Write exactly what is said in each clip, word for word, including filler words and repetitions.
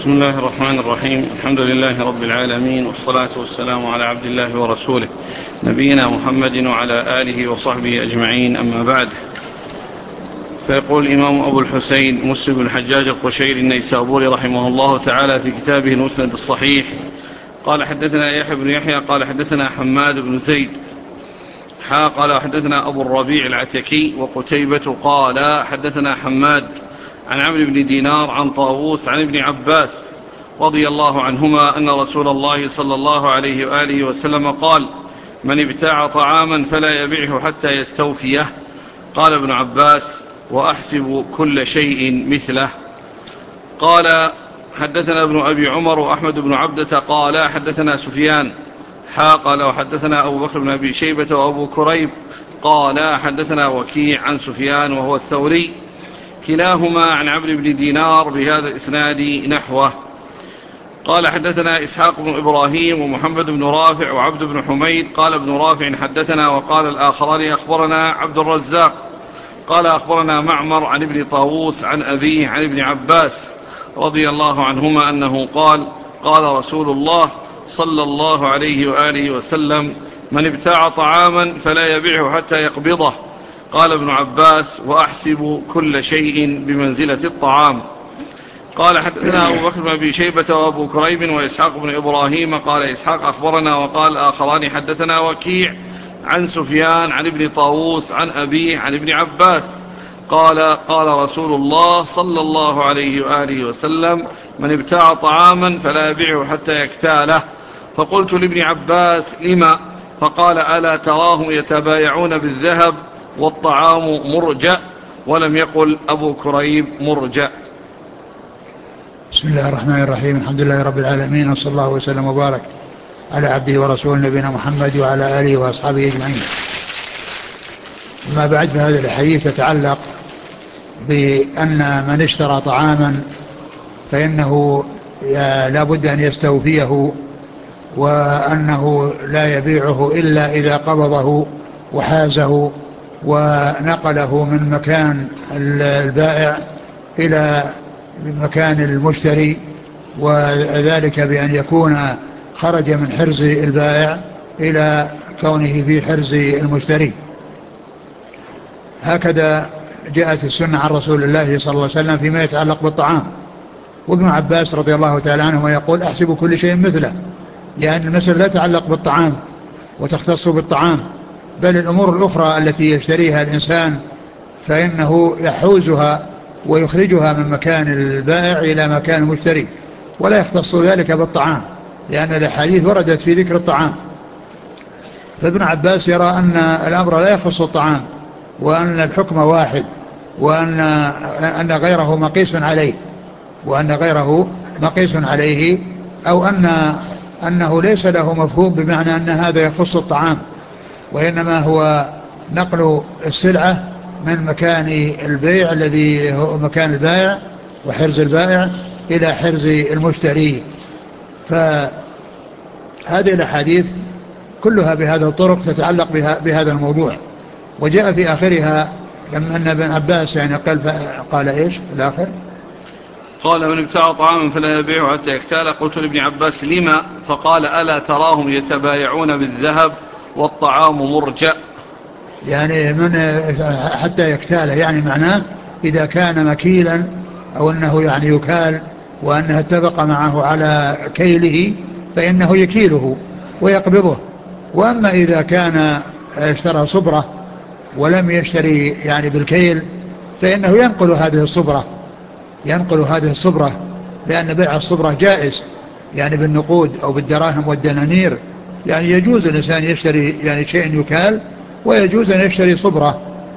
بسم الله الرحمن الرحيم. الحمد لله رب العالمين، والصلاة والسلام على عبد الله ورسوله نبينا محمد وعلى آله وصحبه أجمعين، أما بعد. فيقول الإمام أبو الحسين مسلم بن الحجاج القشيري النيسابوري رحمه الله تعالى في كتابه المسند الصحيح قال: حدثنا يحيى بن يحيى قال حدثنا حماد بن زيد حا قال حدثنا أبو الربيع العتكي وقتيبة قال حدثنا حماد عن عمرو بن دينار عن طاووس عن ابن عباس رضي الله عنهما أن رسول الله صلى الله عليه وآله وسلم قال: من ابتاع طعاما فلا يبيعه حتى يستوفيه. قال ابن عباس: وأحسب كل شيء مثله. قال: حدثنا ابن أبي عمر وأحمد بن عبدة قال حدثنا سفيان حا قال وحدثنا أبو بكر بن أبي شيبة وأبو كريب قال حدثنا وكيع عن سفيان وهو الثوري كلاهما عن عمرو بن دينار بهذا الإسناد نحوه. قال: حدثنا إسحاق بن إبراهيم ومحمد بن رافع وعبد بن حميد. قال ابن رافع: حدثنا. وقال الآخران: أخبرنا عبد الرزاق قال أخبرنا معمر عن ابن طاووس عن أبيه عن ابن عباس رضي الله عنهما أنه قال: قال رسول الله صلى الله عليه وآله وسلم: من ابتاع طعاما فلا يبيعه حتى يقبضه. قال ابن عباس: وأحسب كل شيء بمنزلة الطعام. قال: حدثنا أبو بكر بن أبي شيبة وأبو كريب وإسحاق بن إبراهيم. قال إسحاق: أخبرنا. وقال آخران: حدثنا وكيع عن سفيان عن ابن طاووس عن أبيه عن ابن عباس قال: قال رسول الله صلى الله عليه وآله وسلم: من ابتاع طعاما فلا يبيعه حتى يكتاله. فقلت لابن عباس: لما؟ فقال: ألا تراهم يتبايعون بالذهب والطعام مرجأ؟ ولم يقل أبو كريب مرجأ. بسم الله الرحمن الرحيم. الحمد لله رب العالمين، وصلى الله وسلم وبارك على عبده ورسوله نبينا محمد وعلى آله وأصحابه أجمعين. أما بعد، فهذه الحديث تتعلق بأن من اشترى طعاما فإنه لا بد أن يستوفيه، وأنه لا يبيعه إلا إذا قبضه وحازه ونقله من مكان البائع إلى مكان المشتري، وذلك بأن يكون خرج من حرز البائع إلى كونه في حرز المشتري. هكذا جاءت السنة عن رسول الله صلى الله عليه وسلم فيما يتعلق بالطعام. وابن عباس رضي الله تعالى عنه يقول: أحسب كل شيء مثله، لأن المسألة لا تتعلق بالطعام وتختص بالطعام، بل الأمور الأخرى التي يشتريها الإنسان فإنه يحوزها ويخرجها من مكان البائع إلى مكان المشتري، ولا يختص ذلك بالطعام، لأن الأحاديث وردت في ذكر الطعام. فابن عباس يرى أن الأمر لا يخص الطعام، وأن الحكم واحد، وأن أن غيره مقيس عليه وأن غيره مقيس عليه أو أن أنه ليس له مفهوم بمعنى أن هذا يخص الطعام، وإنما هو نقل السلعة من مكان البيع الذي هو مكان البائع وحرز البائع إلى حرز المشتري. فهذه الأحاديث كلها بهذا الطرق تتعلق بها بهذا الموضوع. وجاء في آخرها لما أن ابن عباس يعني قال, قال إيش في الآخر؟ قال: من ابتاع طعاما فلا يبيعه حتى يكتاله. قلت لابن عباس: لما؟ فقال: ألا تراهم يتبايعون بالذهب والطعام مرجأ. يعني من حتى يكتاله، يعني معناه إذا كان مكيلا أو أنه يعني يكال وأنه اتفق معه على كيله فإنه يكيله ويقبضه. وأما إذا كان اشترى صبرة ولم يشتري يعني بالكيل فإنه ينقل هذه الصبرة ينقل هذه الصبرة لأن بيع الصبرة جائز، يعني بالنقود أو بالدراهم والدنانير. يعني يجوز الإنسان يشتري يعني شيء يكال، ويجوز أن يشتري صبرة.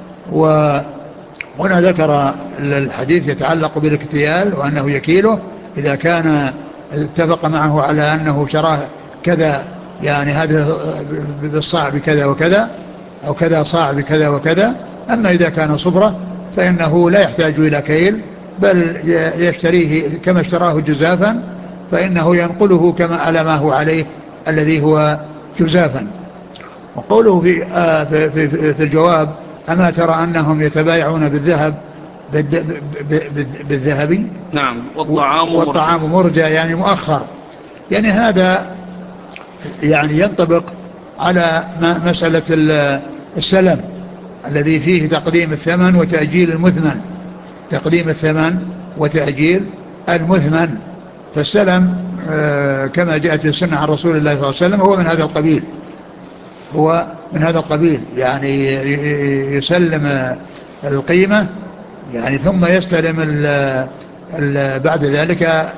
وهنا ذكر الحديث يتعلق بالاكتيال وأنه يكيله إذا كان اتفق معه على أنه شراه كذا، يعني هذا بالصاع بكذا وكذا أو كذا صاع بكذا وكذا. أما إذا كان صبرة فإنه لا يحتاج إلى كيل، بل يشتريه كما اشتراه جزافا، فإنه ينقله كما على ما هو عليه الذي هو جزافا. وقوله في, آه في, في, في الجواب: أما ترى أنهم يتبايعون بالذهب بالذهب. نعم. والطعام مرجى. والطعام مرجى يعني مؤخر. يعني هذا يعني ينطبق على مسألة السلم الذي فيه تقديم الثمن وتأجيل المثمن. تقديم الثمن وتأجيل المثمن. فالسلم كما جاءت في السنة عن رسول الله صلى الله عليه وسلم هو من هذا القبيل. هو من هذا القبيل يعني يسلم القيمة يعني ثم يستلم ال ال بعد ذلك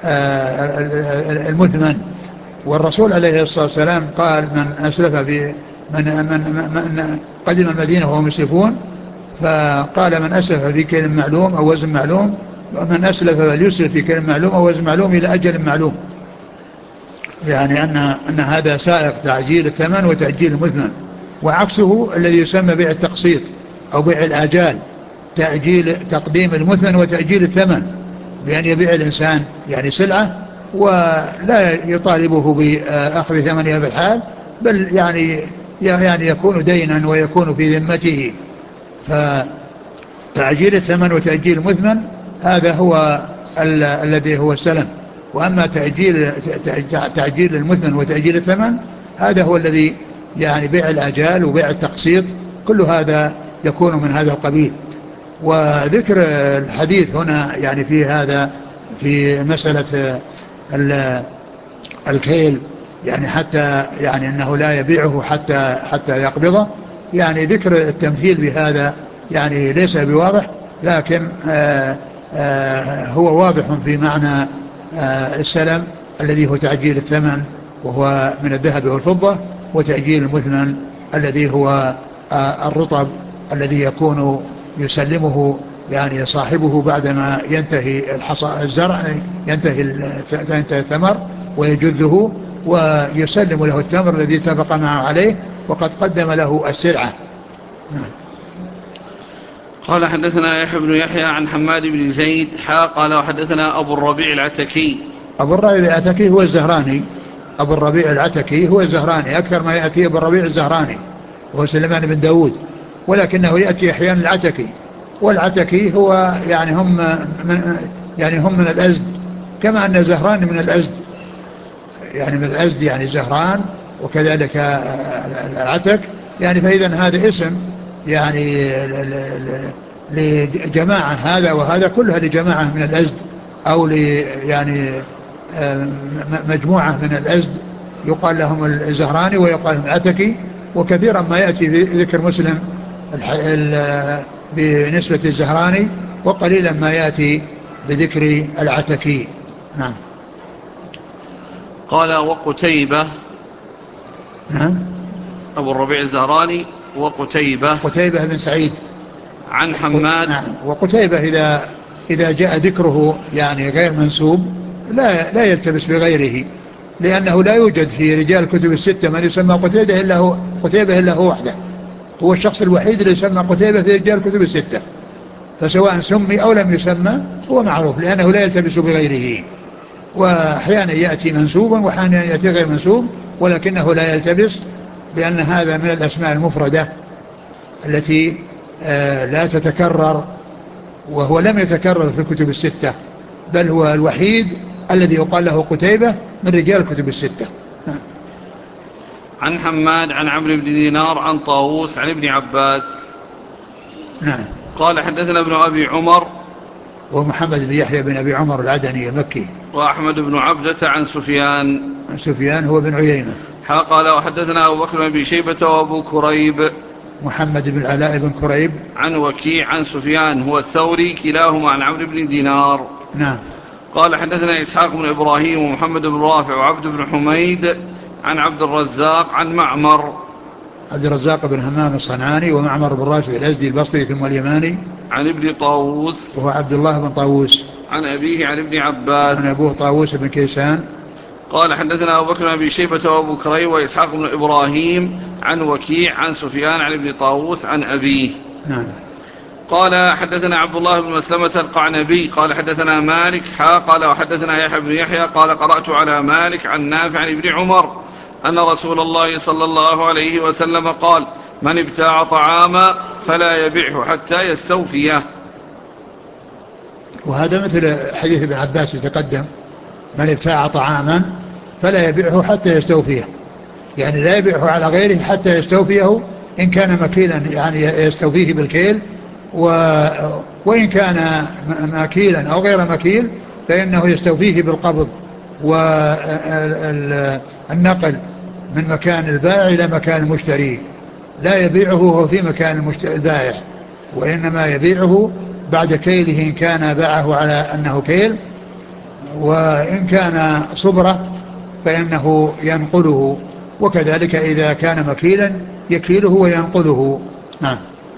المثمن. والرسول عليه الصلاة والسلام قال من أسلف في من, من, من قدم المدينة وهم مسلفون، فقال من أسلف في كيل معلوم أو وزن معلوم، ومن أسلف فليسلف في كيل معلوم أو وزن معلوم إلى أجل معلوم. يعني أن, أن هذا سائق تعجيل الثمن وتأجيل المثمن. وعكسه الذي يسمى بيع التقسيط أو بيع الآجال، تأجيل تقديم المثمن وتأجيل الثمن، بأن يبيع الإنسان يعني سلعة ولا يطالبه بأخذ ثمنها بالحال، بل يعني يعني يكون دينا ويكون في ذمته. فتعجيل الثمن وتأجيل المثمن هذا هو ال الذي هو السلم. وأما تأجيل تعجيل المثمن وتأجيل الثمن هذا هو الذي يعني بيع الآجال وبيع التقسيط، كل هذا يكون من هذا القبيل. وذكر الحديث هنا يعني في هذا في مسألة الكيل يعني حتى يعني أنه لا يبيعه حتى حتى يقبضه، يعني ذكر التمثيل بهذا يعني ليس بواضح، لكن آآ آآ هو واضح في معنى السلم الذي هو تعجيل الثمن وهو من الذهب والفضة، وتأجيل المثمن الذي هو الرطب الذي يكون يسلمه يعني صاحبه بعدما ينتهي الحصى الزرع، ينتهي الثمر ويجذه ويسلم له التمر الذي اتفق معه عليه وقد قدم له السلعة. قال حدثنا يحيى بن يحيى عن حماد بن زيد حا قال وحدثنا أبو الربيع العتكي. أبو الربيع العتكي هو الزهراني. أبو الربيع العتكي هو الزهراني، أكثر ما يأتي أبو الربيع الزهراني وهو سليمان بن داود، ولكنه يأتي أحيانا العتكي. والعتكي هو يعني هم من يعني هم من الأزد، كما أن زهران من الأزد يعني من الأزد يعني زهران، وكذلك العتك يعني. فإذا هذا اسم يعني لجماعة، هذا وهذا كلها لجماعة من الأزد أو يعني مجموعة من الأزد يقال لهم الزهراني ويقال لهم العتكي. وكثيرا ما يأتي في ذكر مسلم بنسبة الزهراني، وقليلا ما يأتي بذكر العتكي. نعم. قال وقتيبة. نعم. أبو الربيع الزهراني وقتيبة. قتيبة بن سعيد عن حماد. نعم. وقتيبة إذا إذا جاء ذكره يعني غير منسوب لا لا يلتبس بغيره، لأنه لا يوجد في رجال الكتب الستة من يسمى قتيبة إلا هو قتيبة إلا هو وحده. هو الشخص الوحيد اللي يسمى قتيبة في رجال الكتب الستة، فسواء سمي أو لم يسمى هو معروف لأنه لا يلتبس بغيره. وأحيانا يأتي منسوبا وأحيانا يأتي غير منسوب، ولكنه لا يلتبس، لأن هذا من الأسماء المفردة التي لا تتكرر، وهو لم يتكرر في الكتب الستة، بل هو الوحيد الذي يقال له قتيبة من رجال الكتب الستة. عن حماد عن عمرو بن دينار عن طاووس عن ابن عباس. نعم. قال حدثنا ابن أبي عمر ومحمد بن يحيى بن أبي عمر العدني المكي. وأحمد بن عبدة عن سفيان. عن سفيان هو بن عيينة. قال وحدثنا أبو بكر بن أبي شيبة وأبو كريب. محمد بن العلاء بن كريب. عن وكيع عن سفيان هو الثوري كلاهما عن عمرو بن دينار. نعم. قال حدثنا إسحاق بن إبراهيم ومحمد بن رافع وعبد بن حميد عن عبد الرزاق عن معمر. عبد الرزاق بن همام الصنعاني ومعمر بن راشد الأزدي البصري ثم اليماني. عن ابن طاووس وهو عبد الله بن طاووس. عن أبيه عن ابن عباس. عن أبوه طاووس بن كيسان. قال حدثنا أبو بكر بن أبي شيبة وأبو كريب وإسحاق بن إبراهيم عن وكيع عن سفيان عن ابن طاووس عن أبيه. نعم. قال حدثنا عبد الله بن مسلمة القعنبي قال حدثنا مالك حا قال وحدثنا يحيى بن يحيى قال قرأت على مالك عن نافع عن ابن عمر أن رسول الله صلى الله عليه وسلم قال من ابتاع طعاما فلا يبيعه حتى يستوفيه. وهذا مثل حديث ابن عباس يتقدم: من ابتاع طعاما فلا يبيعه حتى يستوفيه، يعني لا يبيعه على غيره حتى يستوفيه، إن كان مكيلا يعني يستوفيه بالكيل، و وإن كان مكيلا أو غير مكيل فإنه يستوفيه بالقبض والنقل من مكان البائع إلى مكان المشتري. لا يبيعه وهو في مكان البائع، وإنما يبيعه بعد كيله إن كان باعه على أنه كيل، وإن كان صبرة فإنه ينقله، وكذلك إذا كان مكيلا يكيله وينقله. نعم.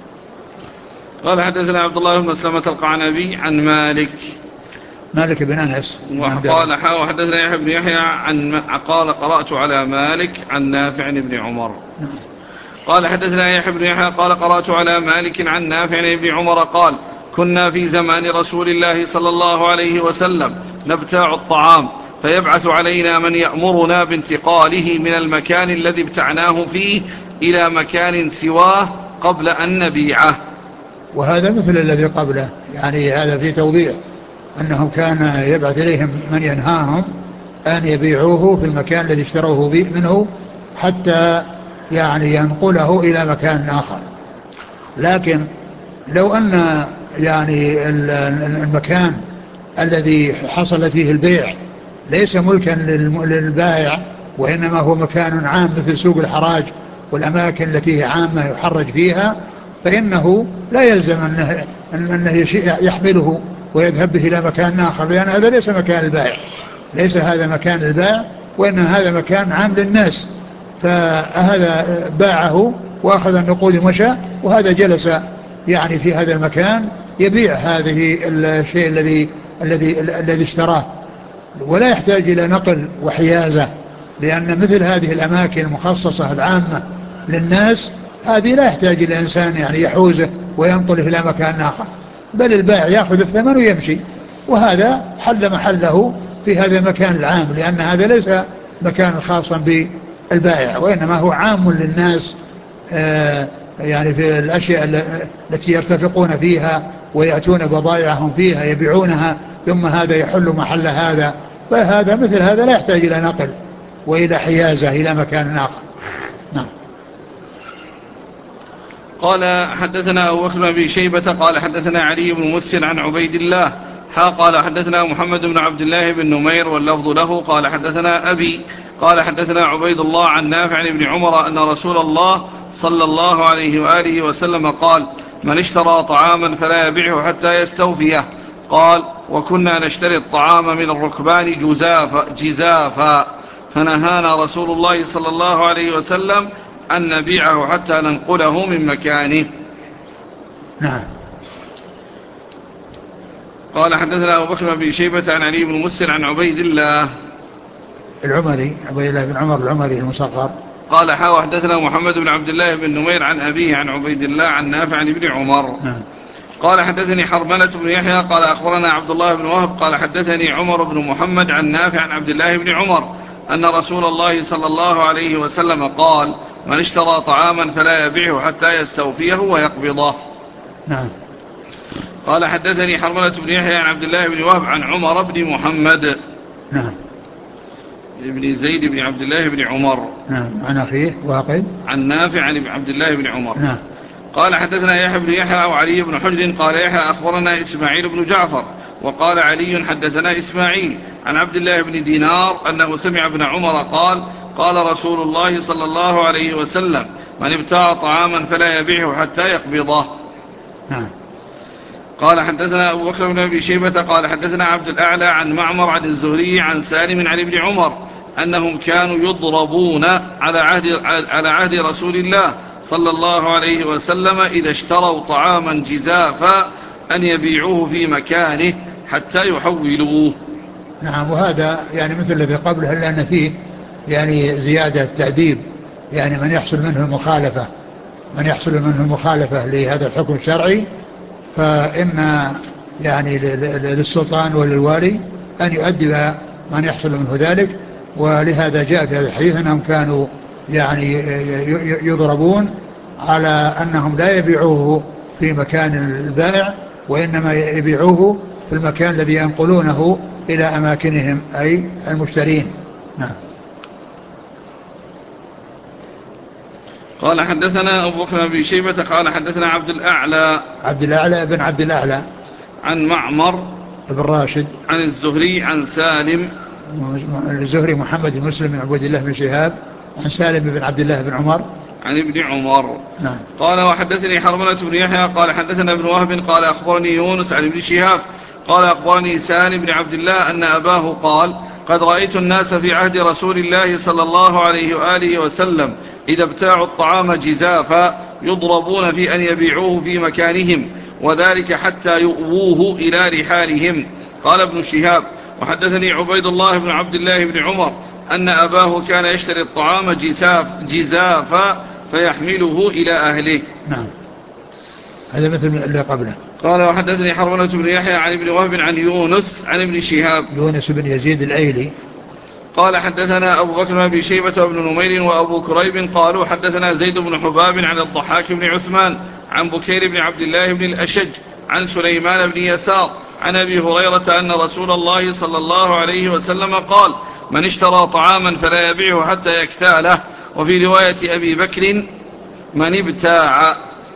قال حدثنا عبد الله بن مسلمة القعنبي عن مالك مالك بن أنس وقال حاو حدثنا يحيى بن يحيى عن قال قرأت على مالك عن نافع بن عمر. قال حدثنا يحيى بن يحيى قال قرأت على مالك عن نافع بن عمر قال كنا في زمان رسول الله صلى الله عليه وسلم نبتاع الطعام فيبعث علينا من يأمرنا بانتقاله من المكان الذي ابتعناه فيه إلى مكان سواه قبل أن نبيعه. وهذا مثل الذي قبله، يعني هذا في توضيح أنه كان يبعث إليهم من ينهاهم أن يبيعوه في المكان الذي اشتروه منه حتى يعني ينقله إلى مكان آخر. لكن لو أن يعني المكان الذي حصل فيه البيع ليس ملكا للبائع، وإنما هو مكان عام مثل سوق الحراج والأماكن التي هي عامة يحرج فيها، فإنه لا يلزم أنه, أنه يحمله ويذهب به إلى مكان آخر، لأن هذا ليس مكان البائع، ليس هذا مكان البائع، وإن هذا مكان عام للناس. فهذا باعه وأخذ النقود ومشى، وهذا جلس يعني في هذا المكان يبيع هذه الشيء الذي الذي الذي اشتراه، ولا يحتاج إلى نقل وحيازة، لأن مثل هذه الأماكن المخصصة العامة للناس هذه لا يحتاج إلى إنسان يعني يحوزه وينقله إلى مكان آخر، بل البائع يأخذ الثمن ويمشي، وهذا حل محله في هذا المكان العام، لأن هذا ليس مكان خاصا بالبائع، وإنما هو عام للناس، آه يعني في الأشياء التي يرتفقون فيها ويأتون بضائعهم فيها يبيعونها، ثم هذا يحل محل هذا، فهذا مثل هذا لا يحتاج إلى نقل وإلى حيازة إلى مكان آخر. نعم. قال حدثنا أبو بكر بن أبي شيبة قال حدثنا علي بن مسهر عن عبيد الله حا قال حدثنا محمد بن عبد الله بن نمير واللفظ له قال حدثنا أبي قال حدثنا عبيد الله عن نافع بن عمر أن رسول الله صلى الله عليه وآله وسلم قال من اشترى طعاما فلا يبيعه حتى يستوفيه. قال وكنا نشتري الطعام من الركبان جزافا, جزافا فنهانا رسول الله صلى الله عليه وسلم أن نبيعه حتى ننقله من مكانه. نعم. قال حدثنا أبو بكر بن شيبة عن علي بن مسهر عن عبيد الله العمري عبيد الله بن عمر العمري المصغر قال حاوى حدثنا محمد بن عبد الله بن نمير عن أبيه عن عبيد الله عن نافع عن ابن عمر. نعم. قال حدثني حرملة بن يحيى قال أخبرنا عبد الله بن وهب قال حدثني عمر بن محمد عن نافع عن عبد الله بن عمر أن رسول الله صلى الله عليه وسلم قال من اشترى طعاما فلا يبيعه حتى يستوفيه ويقبضه. نعم. قال حدثني حرملة بن يحيى عن عبد الله بن وهب عن عمر بن محمد نعم ابن زيد بن عبد الله بن عمر نعم عن أخيه واقد عن نافع عن عبد الله بن عمر. نعم. قال حدثنا يحيى بن يحيى أو علي بن حجر قال يحيى أخبرنا إسماعيل بن جعفر وقال علي حدثنا إسماعيل عن عبد الله بن دينار أنه سمع ابن عمر قال قال رسول الله صلى الله عليه وسلم من ابتاع طعاما فلا يبيعه حتى يقبضه. نعم. قال حدثنا أبو بكر بن أبي شيبة قال حدثنا عبد الأعلى عن معمر عن الزهري عن سالم عن ابن عمر أنهم كانوا يضربون على عهد, على عهد رسول الله صلى الله عليه وسلم إذا اشتروا طعاما جزافا أن يبيعوه في مكانه حتى يحولوه. نعم. وهذا يعني مثل الذي قبله إلا أن فيه يعني زيادة تأديب، يعني من يحصل منه المخالفة من يحصل منه المخالفة لهذا الحكم الشرعي فإن يعني للسلطان وللوالي أن يؤدب من يحصل منه ذلك. ولهذا جاء في هذا الحديث أنهم كانوا يعني يضربون على أنهم لا يبيعوه في مكان البائع، وإنما يبيعوه في المكان الذي ينقلونه إلى أماكنهم أي المشترين. نعم. قال حدثنا أبو بكر بن شيبة قال حدثنا عبد الأعلى عبد الأعلى بن عبد الأعلى عن معمر بن راشد عن الزهري عن سالم الزهري محمد بن مسلم بن عبد الله بن شهاب عن سالم بن عبد الله بن عمر عن ابن عمر. نعم. قال وحدثني حرملة بن يحيى قال حدثنا ابن وهب قال أخبرني يونس عن ابن شهاب قال أخبرني سالم بن عبد الله أن أباه قال قد رأيت الناس في عهد رسول الله صلى الله عليه وآله وسلم إذا ابتاعوا الطعام جزافا يضربون في أن يبيعوه في مكانهم وذلك حتى يؤووه إلى رحالهم. قال ابن شهاب وحدثني عبيد الله بن عبد الله بن عمر أن أباه كان يشتري الطعام جزاف جزافا فيحمله إلى أهله. نعم. هذا مثل اللي قبله. قال وحدثني حرملة بن يحيى عن ابن وهب عن يونس عن ابن شهاب يونس بن يزيد الأيلي قال حدثنا أبو بكر بن شيبة وابن نمير وأبو كريب قالوا حدثنا زيد بن حباب عن الضحاك بن عثمان عن بكير بن عبد الله بن الأشج عن سليمان بن يسار عن أبي هريرة أن رسول الله صلى الله عليه وسلم قال من اشترى طعاما فلا يبيعه حتى يكتاله. وفي رواية أبي بكر من ابتاع.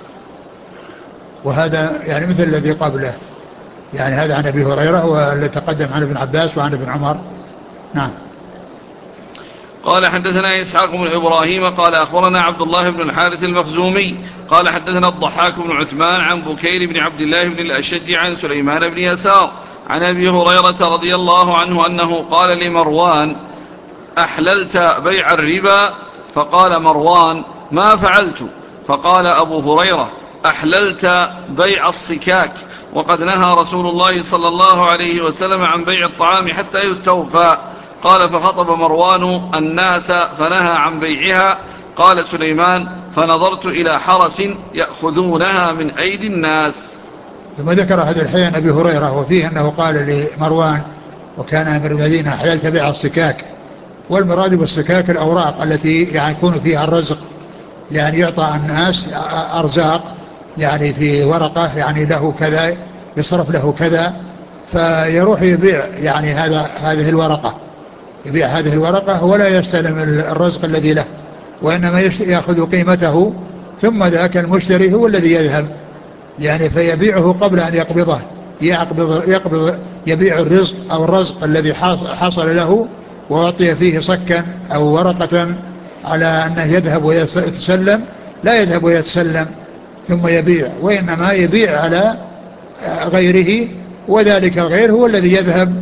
وهذا يعني مثل الذي قبله يعني هذا عن أبي هريرة والذي تقدم عن ابن عباس وعن ابن عمر. نعم. قال حدثنا إسحاق بن إبراهيم قال أخبرنا عبد الله بن الحارث المخزومي قال حدثنا الضحاك بن عثمان عن بكير بن عبد الله بن الأشج عن سليمان بن يسار عن أبي هريرة رضي الله عنه أنه قال لمروان أحللت بيع الربا؟ فقال مروان ما فعلت؟ فقال أبو هريرة أحللت بيع الصكاك وقد نهى رسول الله صلى الله عليه وسلم عن بيع الطعام حتى يستوفى. قال فخطب مروان الناس فنهى عن بيعها. قال سليمان فنظرت إلى حرس يأخذونها من أيدي الناس. ثم ذكر هذا الحديث عن أبي هريرة وفيه أنه قال لمروان وكان أمر المدينة أحللت بيع الصكاك والمراد بالصكاك الأوراق التي يعني يكون فيها الرزق يعني يعطى الناس أرزاق يعني في ورقة يعني له كذا يصرف له كذا فيروح يبيع يعني هذا هذه الورقة يبيع هذه الورقة ولا يستلم الرزق الذي له وإنما يأخذ قيمته ثم ذاك المشتري هو الذي يذهب يعني فيبيعه قبل أن يقبضه يقبض, يقبض يبيع الرزق أو الرزق الذي حصل له وأعطي فيه صكا أو ورقة على أنه يذهب ويتسلم لا يذهب ويتسلم ثم يبيع وإنما يبيع على غيره وذلك الغير هو الذي يذهب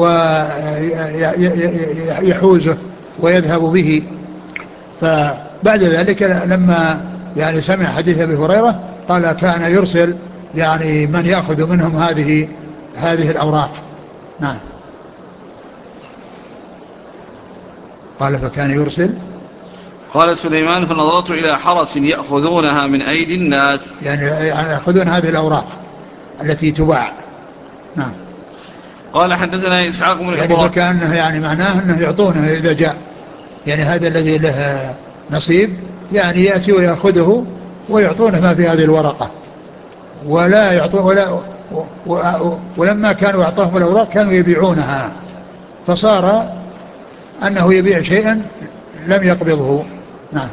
ويحوزه ويذهب به. فبعد ذلك لما يعني سمع حديث أبي هريرة قال كان يرسل يعني من يأخذ منهم هذه هذه الأوراق. نعم. قال فكان يرسل. قال سليمان فنظرت إلى حرس يأخذونها من أيدي الناس يعني يأخذون هذه الأوراق التي تباع. نعم. قال حدثنا إسحاق بن يعني فكأنه يعني معناه أنه يعطونه إذا جاء يعني هذا الذي له نصيب يعني يأتي ويأخذه ويعطونه ما في هذه الورقة ولا يعطونه ولا ولما كانوا يعطوهم الأوراق كانوا يبيعونها فصار أنه يبيع شيئا لم يقبضه. نعم.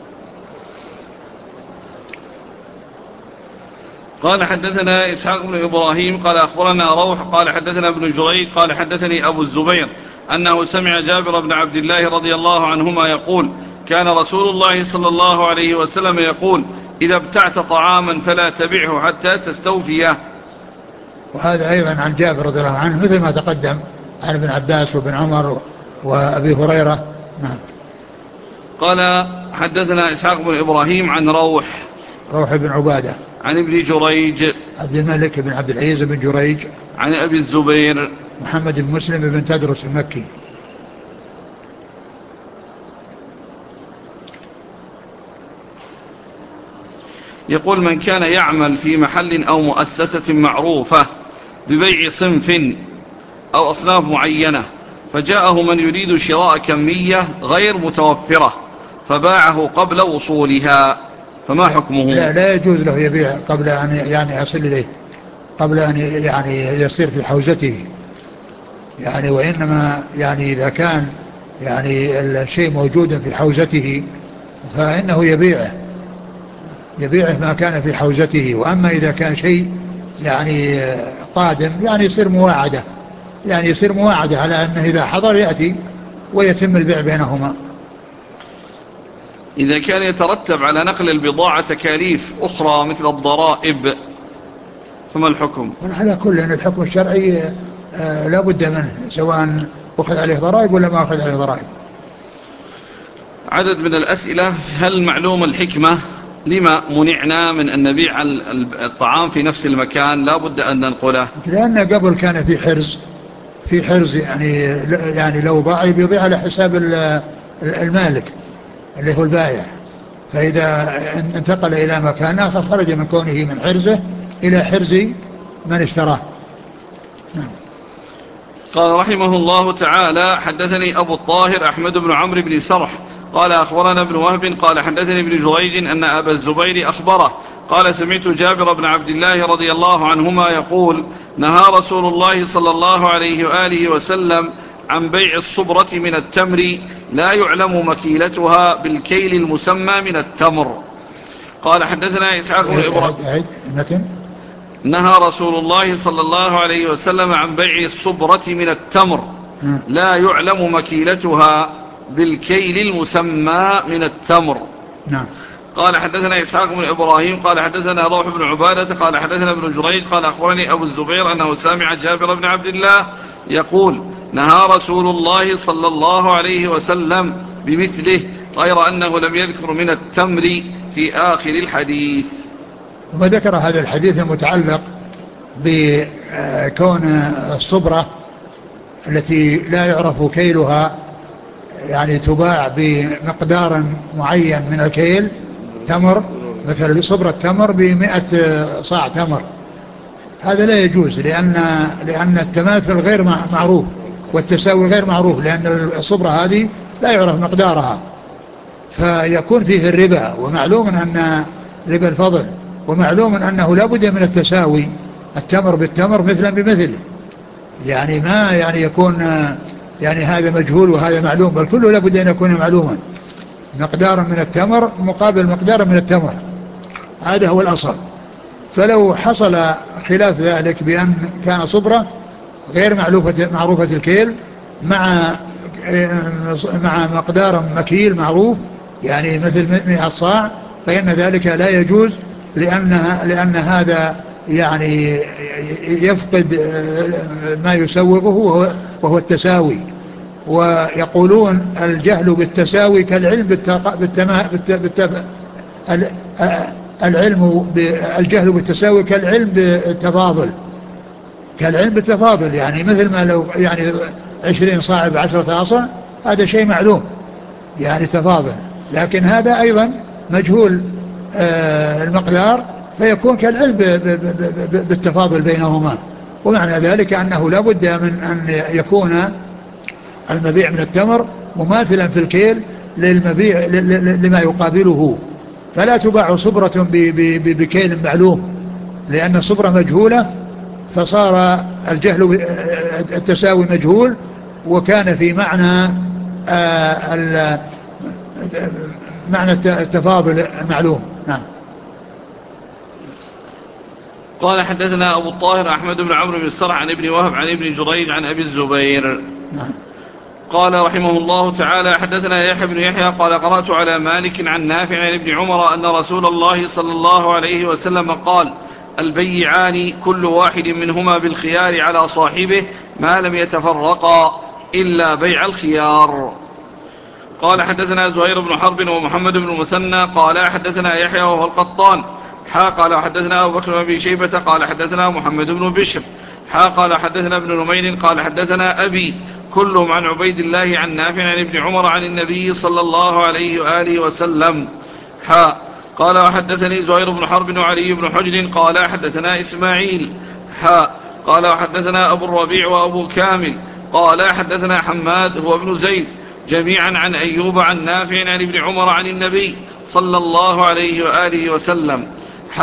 قال حدثنا إسحاق بن إبراهيم قال أخبرنا روح قال حدثنا ابن جريج قال حدثني أبو الزبير أنه سمع جابر بن عبد الله رضي الله عنهما يقول كان رسول الله صلى الله عليه وسلم يقول إذا ابتعت طعاما فلا تبعه حتى تستوفيه. وهذا أيضا عن جابر رضي الله عنه مثل ما تقدم عن ابن عباس وابن عمر وأبي هريرة. نعم. قال حدثنا إسحاق بن إبراهيم عن روح روح بن عبادة عن ابن جريج عبد الملك بن عبد العزيز بن جريج عن أبي الزبير محمد بن مسلم بن تدرس المكي. يقول من كان يعمل في محل أو مؤسسة معروفة ببيع صنف أو أصناف معينة فجاءه من يريد شراء كمية غير متوفرة فباعه قبل وصولها فما حكمه؟ لا, لا يجوز له يبيع قبل أن يعني يصل إليه قبل أن يعني يصير في حوزته يعني. وإنما يعني إذا كان يعني الشيء موجودا في حوزته فإنه يبيعه يبيعه ما كان في حوزته. وأما إذا كان شيء يعني قادم يعني يصير مواعدة يعني يصير مواعدة على أنه إذا حضر يأتي ويتم البيع بينهما. إذا كان يترتب على نقل البضاعة تكاليف أخرى مثل الضرائب فما الحكم؟ على كل أن الحكم الشرعي آه لا بد منه سواء أخذ عليه ضرائب ولا ما أخذ عليه ضرائب. عدد من الأسئلة: هل معلوم الحكمة لما منعنا من أن نبيع الطعام في نفس المكان لا بد أن ننقله؟ لأن قبل كان في حرز في حرز يعني يعني لو ضاع بيضيع على حساب المالك اللي هو البائع. فإذا انتقل إلى مكان آخر خرج من كونه من حرزه إلى حرز من اشتراه. قال رحمه الله تعالى: حدثني أبو الطاهر أحمد بن عمرو بن سرح قال أخبرنا ابن وهب قال حدثني ابن جريج أن أبا الزبير أخبره قال: سمعت جابر بن عبد الله رضي الله عنهما يقول: نهى رسول الله صلى الله عليه وآله وسلم عن بيع الصبرة من التمر لا يعلم مكيلتها بالكيل المسمى من التمر. قال حدثنا إسحاق بن إبراهيم: نهى رسول الله صلى الله عليه وسلم عن بيع الصبرة من التمر لا يعلم مكيلتها بالكيل المسمى من التمر. نعم. قال حدثنا إسحاق بن إبراهيم قال حدثنا روح بن عبادة قال حدثنا ابن جريج قال أخبرني أبو الزبير أنه سامع جابر بن عبد الله يقول: نهى رسول الله صلى الله عليه وسلم بمثله غير أنه لم يذكر من التمر في آخر الحديث. ثم ذكر هذا الحديث المتعلق بكون الصبرة التي لا يعرف كيلها يعني تباع بمقدار معين من الكيل تمر، مثل صبرة تمر بمئة صاع تمر، هذا لا يجوز لأن لأن التماثل غير معروف والتساوي غير معروف، لأن الصبرة هذه لا يعرف مقدارها فيكون فيه الربا. ومعلوم أن ربا الفضل، ومعلوم أنه لا بد من التساوي، التمر بالتمر مثلا بمثله، يعني ما يعني يكون يعني هذا مجهول وهذا معلوم، بل كله لا بد أن يكون معلوما، مقدار من التمر مقابل مقدار من التمر، هذا هو الأصل. فلو حصل خلاف ذلك بأن كان صبرة غير معروفة معروفة الكيل مع مع مقدار مكيل معروف يعني مثل مئة صاع، فإن ذلك لا يجوز، لأنها لأن هذا يعني يفقد ما يسوغه وهو التساوي. ويقولون الجهل بالتساوي كالعلم بالتما العلم الجهل بالتساوي كالعلم بالتفاضل كالعلم بالتفاضل يعني مثل ما لو يعني عشرين صاع بعشرة أصاع هذا شيء معلوم يعني تفاضل، لكن هذا أيضا مجهول المقدار فيكون كالعلم بالتفاضل بينهما. ومعنى ذلك أنه لا بد من أن يكون المبيع من التمر مماثلا في الكيل للمبيع لما يقابله، فلا تباع صبرة بكيل معلوم، لأن الصبرة مجهولة فصار الجهل التساوي مجهول، وكان في معنى معنى التفاضل معلوم. نعم. قال حدثنا أبو الطاهر أحمد بن عمرو بن السرح عن ابن وهب عن ابن جريج عن أبي الزبير. نعم. قال رحمه الله تعالى: حدثنا يحيى بن يحيى قال قرأت على مالك عن نافع عن ابن عمر أن رسول الله صلى الله عليه وسلم قال: البيعان كل واحد منهما بالخيار على صاحبه ما لم يتفرقا إلا بيع الخيار. قال حدثنا زهير بن حرب ومحمد بن المثنى قال حدثنا يحيى وهو القطان حا قال حدثنا أبو بكر بن أبي شيبة قال حدثنا محمد بن بشر حا قال حدثنا ابن نمير قال حدثنا أبي كلهم عن عبيد الله عن نافع عن ابن عمر عن النبي صلى الله عليه وآله وسلم حا قال وحدثني زهير بن حرب وعلي بن حجر قال حدثنا إسماعيل حا قال وحدثنا أبو الربيع وأبو كامل قال حدثنا حماد هو ابن زيد جميعا عن أيوب عن نافع عن ابن عمر عن النبي صلى الله عليه وآله وسلم حا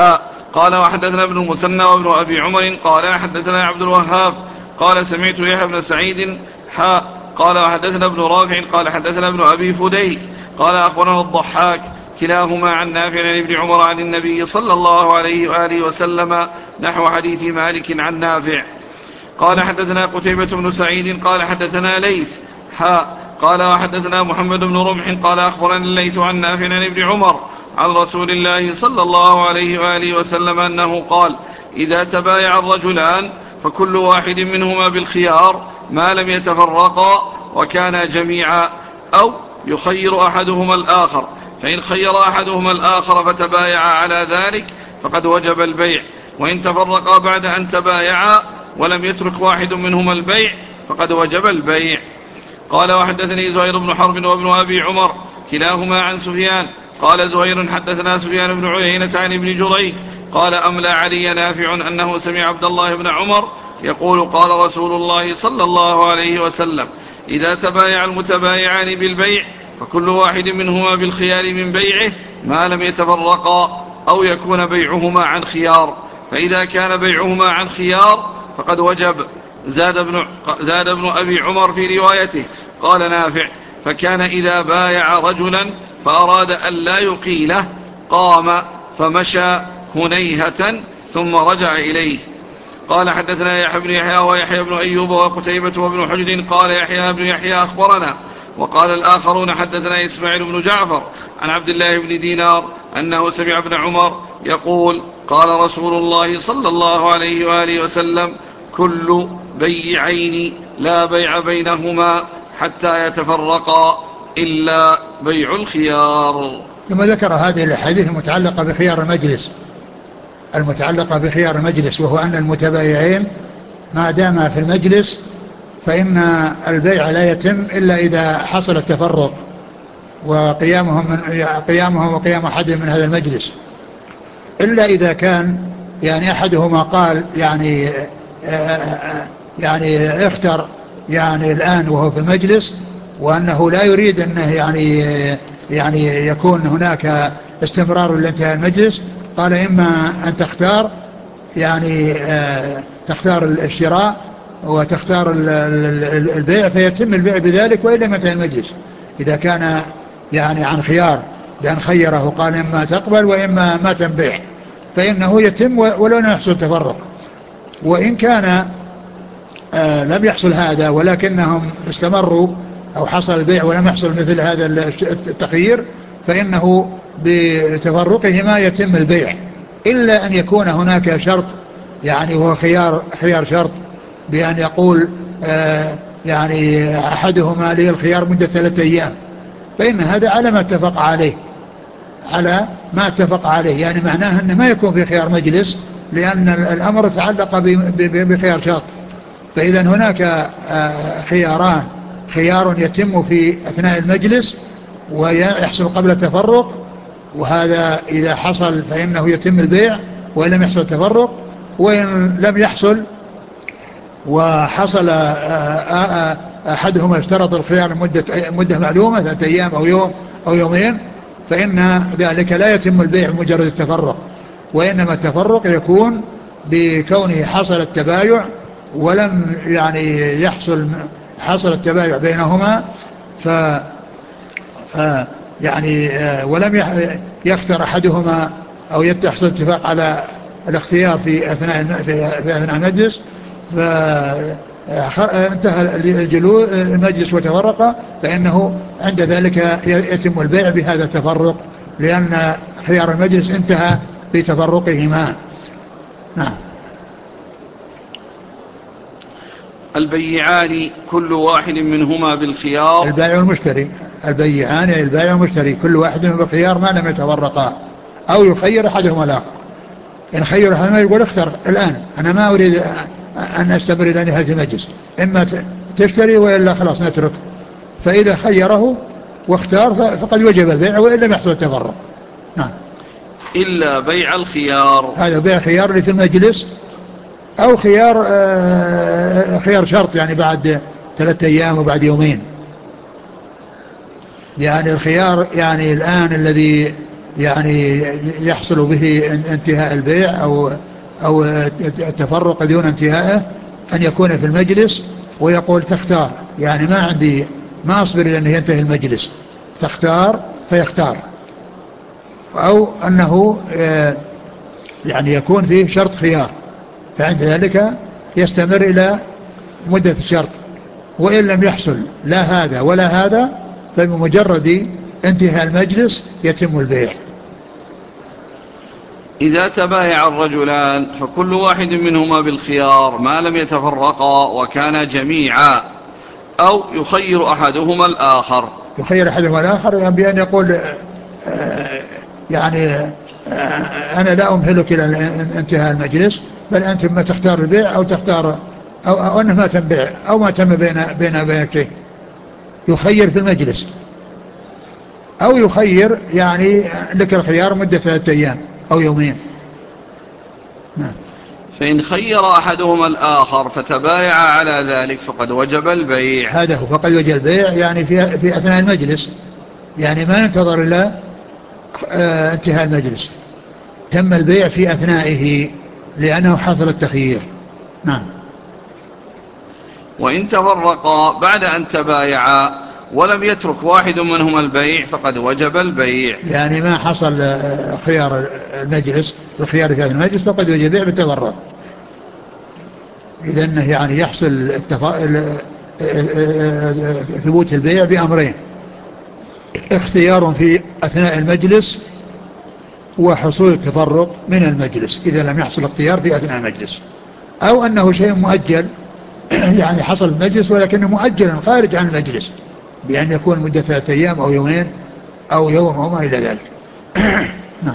قال وحدثنا ابن المثنى وابن أبي عمر قال حدثنا عبد الوهاب قال سمعت يحيى بن سعيد حاء قال وحدثنا ابن رافع قال حدثنا ابن أبي فديك قال أخبرنا الضحاك كلاهما عن نافع عن ابن عمر عن النبي صلى الله عليه وآله وسلم نحو حديث مالك عن نافع. قال حدثنا قتيبة بن سعيد قال حدثنا ليث حاء قال وحدثنا محمد بن رمح قال أخبرني الليث عن نافع عن ابن عمر عن رسول الله صلى الله عليه وآله وسلم أنه قال إذا تبايع الرجلان فكل واحد منهما بالخيار ما لم يتفرقا وكانا جميعا أو يخير أحدهما الآخر، فإن خير أحدهما الآخر فتبايع على ذلك فقد وجب البيع، وإن تفرقا بعد أن تبايعا ولم يترك واحد منهما البيع فقد وجب البيع. قال وحدثني زهير بن حرب وابن أبي عمر كلاهما عن سفيان قال زهير حدثنا سفيان بن عيينة عن ابن جريج قال أملى علي نافع أنه سمع عبد الله بن عمر يقول قال رسول الله صلى الله عليه وسلم إذا تبايع المتبايعان بالبيع فكل واحد منهما بالخيار من بيعه ما لم يتفرقا أو يكون بيعهما عن خيار، فإذا كان بيعهما عن خيار فقد وجب. زاد ابن, زاد ابن أبي عمر في روايته قال نافع فكان إذا بايع رجلا فأراد أن لا يقيله قام فمشى هنيهة ثم رجع إليه. قال حدثنا يحيى بن يحيى ويحيى بن أيوب وقتيبة وابن حجر قال يحيى بن يحيى أخبرنا، وقال الآخرون حدثنا إسماعيل بن جعفر عن عبد الله بن دينار أنه سمع ابن عمر يقول قال رسول الله صلى الله عليه وآله وسلم كل بيعين لا بيع بينهما حتى يتفرقا إلا بيع الخيار. ثم ذكر هذه الحديث المتعلقة بخيار المجلس المتعلقة بخيار المجلس وهو أن المتبايعين ما دام في المجلس فإن البيع لا يتم إلا إذا حصل التفرق وقيامهم من قيامهم وقيام أحد من هذا المجلس، إلا إذا كان يعني أحدهما قال يعني يعني اختر يعني الآن وهو في المجلس وأنه لا يريد أنه يعني يعني يكون هناك استمرار لانتهاء المجلس، قال إما أن تختار يعني تختار الشراء وتختار البيع فيتم البيع بذلك وإلا ما انتهى المجلس. إذا كان يعني عن خيار بأن خيره قال إما تقبل وإما ما تنبيع فإنه يتم ولو لم يحصل تفرق. وإن كان آه لم يحصل هذا ولكنهم استمروا أو حصل البيع ولم يحصل مثل هذا التخيير فإنه بتفرقهما يتم البيع، إلا أن يكون هناك شرط يعني هو خيار خيار شرط بأن يقول آه يعني أحدهما لي الخيار مدة ثلاثة أيام، فإن هذا على ما اتفق عليه على ما اتفق عليه يعني معناه أنه ما يكون في خيار مجلس لأن الأمر تعلق بخيار شرط. فإذا هناك خياران، خيار يتم في أثناء المجلس ويحصل قبل التفرق، وهذا إذا حصل فإنه يتم البيع وإن لم يحصل تفرق، وإن لم يحصل وحصل أحدهما اشترط الخيار مدة, مدة معلومة ثلاثة أيام أو يوم أو يومين فإن ذلك لا يتم البيع بمجرد التفرق، وإنما التفرق يكون بكونه حصل التبايع ولم يعني يحصل حصل التبايع بينهما ف, ف يعني ولم يختار أحدهما أو يحصل اتفاق على الاختيار في أثناء في أثناء المجلس فانتهى الجلوس المجلس وتفرق، فإنه عند ذلك يتم البيع بهذا التفرق لأن خيار المجلس انتهى بتفرقهما. نعم. البيعان كل واحد منهما بالخيار. البائع والمشتري، البيعان يعني البائع والمشتري كل واحد منهما بالخيار ما لم يتفرقا أو يخير أحدهما الآخر. إن خير أحدهما يقول اختر الآن أنا ما أريد أن أستمر إلى نهاية المجلس، إما تشتري وإلا خلاص نترك، فإذا خيره واختار فقد وجب البيع وإن لم يحصل التفرق. نعم. إلا بيع الخيار، هذا بيع خيار اللي في المجلس أو خيار آه خيار شرط يعني بعد ثلاثة أيام وبعد يومين. يعني الخيار يعني الآن الذي يعني يحصل به انتهاء البيع أو أو التفرق دون انتهائه، أن يكون في المجلس ويقول تختار، يعني ما عندي ما أصبر إلى أن ينتهي المجلس، تختار فيختار. أو أنه يعني يكون فيه شرط خيار، فعند ذلك يستمر إلى مدة الشرط، وإن لم يحصل لا هذا ولا هذا فبمجرد انتهاء المجلس يتم البيع. إذا تبايع الرجلان فكل واحد منهما بالخيار ما لم يتفرقا وكانا جميعا، أو يخير أحدهما الآخر. يخير أحدهما الآخر بأن يقول يعني أنا لا أمهلك إلى انتهاء المجلس، بل أنت ما تختار البيع أو تختار أو, أو أنه ما تم بيع أو ما تم بين بين بينك شيء. يخير في المجلس، أو يخير يعني لك الخيار مدة ثلاثة أيام أو يومين. نعم. فإن خير أحدهما الآخر فتبايع على ذلك فقد وجب البيع. هذا هو، فقد وجب البيع يعني في, في أثناء المجلس، يعني ما ينتظر إلى آه انتهاء المجلس، تم البيع في أثنائه لأنه حصل التخيير. نعم. وإن تفرقا بعد أن تبايعا ولم يترك واحد منهما البيع فقد وجب البيع. يعني ما حصل خيار المجلس، الخيار في هذا المجلس فقد وجب البيع بالتفرق. إذن يعني يحصل التف... ثبوت البيع بأمرين: اختيار في أثناء المجلس، وحصول التفرق من المجلس إذا لم يحصل اختيار في أثناء المجلس، أو أنه شيء مؤجل يعني حصل المجلس ولكنه مؤجل خارج عن المجلس بأن يكون مدة ثلاثة أيام أو يومين أو يوم أو ما إلى ذلك. نعم.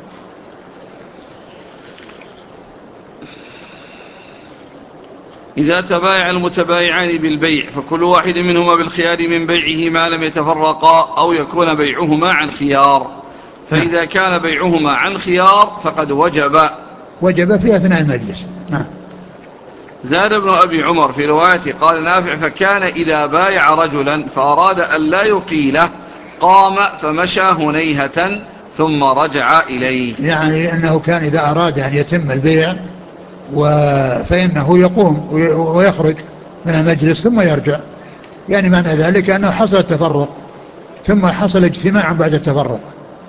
إذا تبايع المتبايعان بالبيع فكل واحد منهما بالخيار من بيعه ما لم يتفرقا أو يكون بيعهما عن خيار، فإذا نعم. كان بيعهما عن خيار فقد وجب وجب في أثناء المجلس. نعم. زاد ابن أبي عمر في روايته قال نافع: فكان إذا بايع رجلا فأراد أن لا يقيله قام فمشى هنيهة ثم رجع إليه. يعني أنه كان إذا أراد أن يتم البيع فإنه يقوم ويخرج من المجلس ثم يرجع، يعني معنى ذلك أنه حصل التفرق ثم حصل اجتماع بعد التفرق.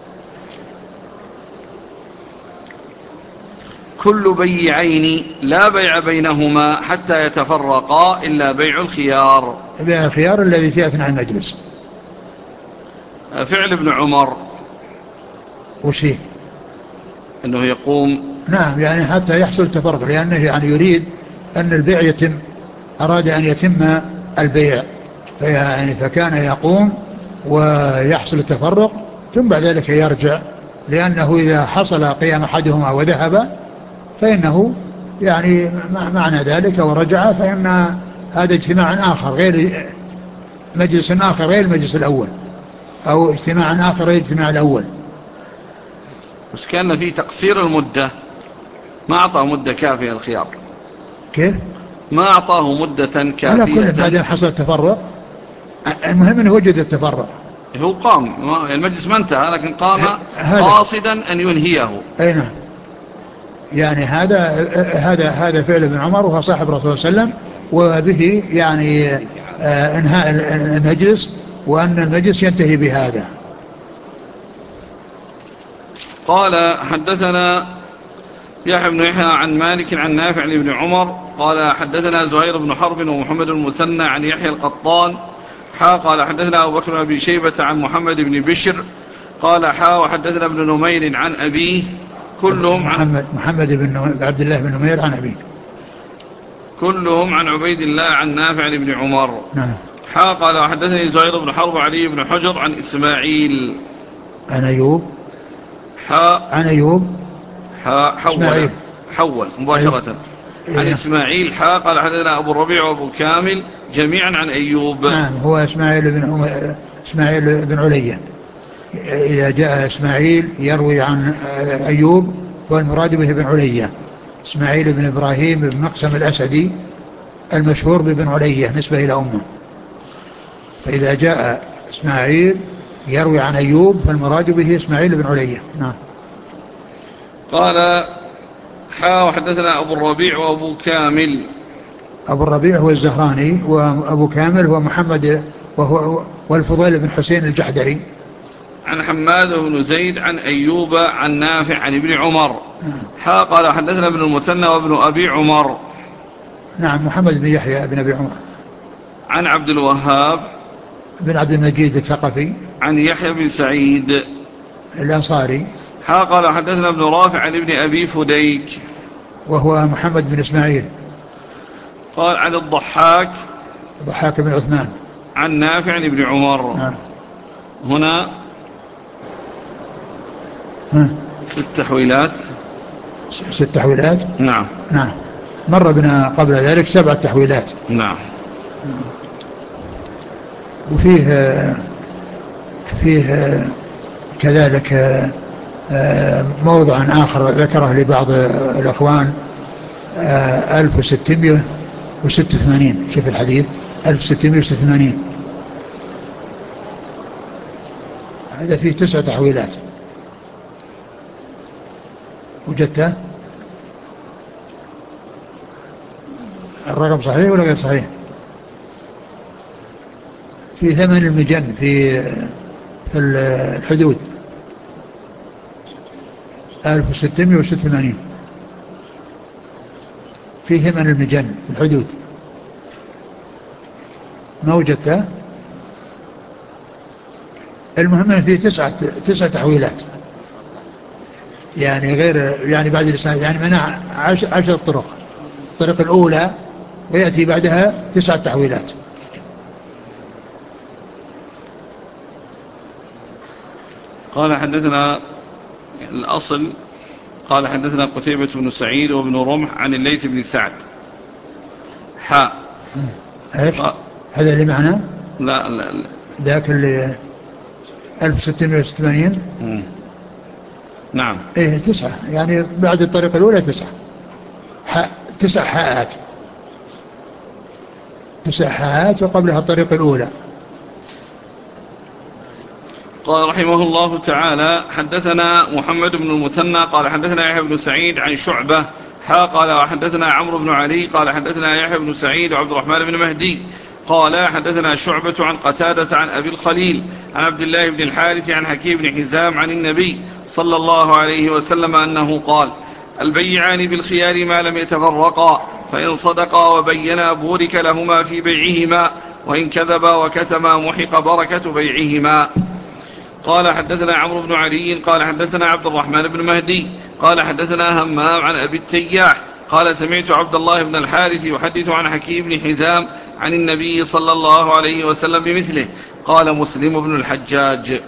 كل بيعين لا بيع بينهما حتى يتفرقا إلا بيع الخيار. بيع الخيار الذي في أثناء المجلس. فعل ابن عمر وشي أنه يقوم. نعم، يعني حتى يحصل التفرق، لأنه يعني يريد أن البيع يتم، أراد أن يتم البيع يعني فكان يقوم ويحصل التفرق ثم بعد ذلك يرجع، لأنه إذا حصل قيام أحدهما وذهب فإنه يعني معنى ذلك ورجع فإن هذا اجتماع آخر غير مجلس آخر غير المجلس الأول، أو اجتماع آخر غير الاجتماع الأول. بس كان في تقصير المدة، ما أعطاه مدة كافية الخيار. كيف؟ ما أعطاه مدة كافية. على كل بعد حصل التفرق، المهم أنه وجد التفرق. هو قام المجلس ما انتهى لكن قام هذا قاصدا أن ينهيه. أي نعم. يعني هذا هذا هذا فعل ابن عمر وهو صاحب الرسول صلى الله عليه وسلم، وبه يعني آه انهاء المجلس وأن المجلس ينتهي بهذا. قال حدثنا يحيى بن يحيى عن مالك عن نافع لابن عمر قال حدثنا زهير بن حرب ومحمد المثنى عن يحيى القطان حا قال حدثنا أبو بكر بن أبي شيبة عن محمد بن بشر قال حا وحدثنا ابن نمير عن أبيه كلهم محمد, محمد بن عبد الله بن نمير عن أبيه كلهم عن عبيد الله عن نافع لابن عمر. نعم. حا قال حدثني زهير بن حرب علي بن حجر عن إسماعيل عن أيوب حا عن أيوب حا حول إسماعيل حول مباشرة أيوب. عن إسماعيل حا قال حدثنا أبو الربيع وأبو كامل جميعا عن أيوب. نعم. هو إسماعيل بن إسماعيل بن علية. إذا جاء إسماعيل يروي عن أيوب والمراد به بن علية. إسماعيل بن إبراهيم بن مقسم الأسدي المشهور بابن علية نسبة إلى أمه. فإذا جاء إسماعيل يروي عن أيوب فالمراد به إسماعيل بن علية. نعم. قال حا وحدثنا أبو الربيع وأبو كامل. أبو الربيع هو الزهراني، وأبو كامل هو محمد وهو والفضيل بن حسين الجحدري. عن حماد بن زيد عن أيوب عن نافع عن ابن عمر. حا قال حدثنا ابن المثنى وابن أبي عمر. نعم. محمد بن يحيى بن أبي عمر. عن عبد الوهاب بن عبد المجيد الثقفي. عن يحيى بن سعيد الأنصاري. حا قال حدثنا ابن رافع عن ابن أبي فديك وهو محمد بن إسماعيل. قال عن الضحاك ضحاك بن عثمان عن نافع عن ابن عمر. نعم. هنا ها. ست تحويلات. ست تحويلات. نعم. نعم. مر بنا قبل ذلك سبعة تحويلات. نعم. وفيه فيه كذلك موضع آخر ذكره لبعض الأخوان ألف وستمائة وستة وثمانين. شوف الحديث ألف وستمائة وستة وثمانين، هذا فيه تسع تحويلات. وجدته الرقم صحيح ولا غير صحيح؟ في ثمن المجن في في الحدود ألف وستمائة وستة وثمانين في ثمن المجن في الحدود. ما وجدته؟ المهم فيه تسعة تسع تحويلات، يعني غير يعني بعد الإسناد، يعني منع عشر, عشر طرق. الطريق الأولى ويأتي بعدها تسع تحويلات. قال حدثنا الأصل قال حدثنا قتيبة بن سعيد وابن رمح عن الليث بن سعد. حاء ايش هذا اللي معنا؟ لا لا, لا. ذاك اللي ألف وستمائة وستة وثمانين. نعم. ايه تسعة، يعني بعد الطريقة الأولى تسعة حاء، تسع حاءات، تسع حاءات وقبلها الطريقة الأولى. قال رحمه الله تعالى حدثنا محمد بن المثنى قال حدثنا يحيى بن سعيد عن شعبة. حا قال وحدثنا عمرو بن علي قال حدثنا يحيى بن سعيد وعبد الرحمن بن مهدي قال حدثنا شعبة عن قتادة عن أبي الخليل عن عبد الله بن الحارث عن حكيم بن حزام عن النبي صلى الله عليه وسلم أنه قال البيعان بالخيار ما لم يتفرقا فإن صدقا وبينا بورك لهما في بيعهما وإن كذبا وكتما محق بركة بيعهما. قال حدثنا عمرو بن علي قال حدثنا عبد الرحمن بن مهدي قال حدثنا همام عن أبي التياح قال سمعت عبد الله بن الحارث يحدث عن حكيم بن حزام عن النبي صلى الله عليه وسلم بمثله. قال مسلم بن الحجاج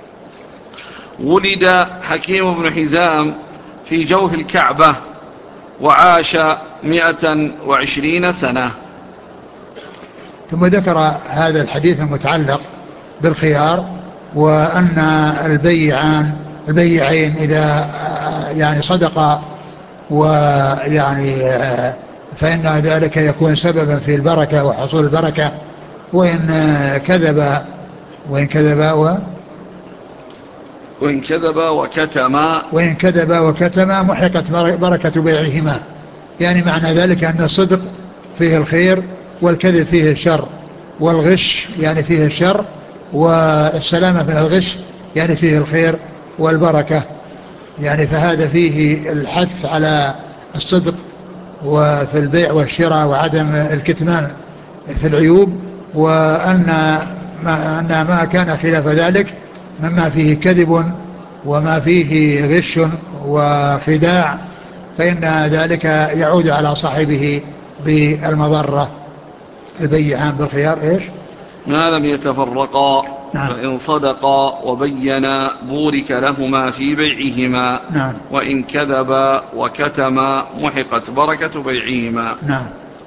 ولد حكيم بن حزام في جوف الكعبة وعاش مئة وعشرين سنة. ثم ذكر هذا الحديث المتعلق بالخيار، وأن البيعان البيعين إذا يعني صدقا ويعني فإن ذلك يكون سببا في البركة وحصول البركة، وإن كذب وإن كذب و وإن كذب وكتما وإن كذب وكتما محقت بركة بيعهما. يعني معنى ذلك أن الصدق فيه الخير والكذب فيه الشر، والغش يعني فيه الشر، والسلامة من الغش يعني فيه الخير والبركة. يعني فهذا فيه الحث على الصدق وفي البيع والشراء وعدم الكتمان في العيوب، وأن ما, أن ما كان خلاف ذلك مما فيه كذب وما فيه غش وخداع فإن ذلك يعود على صاحبه بالمضرة. البيعان بالخيار إيش؟ ما لم يتفرقا نعم. فإن صدقا وبينا بورك لهما في بيعهما نعم. وإن كذبا وكتما محقت بركة بيعهما. نعم.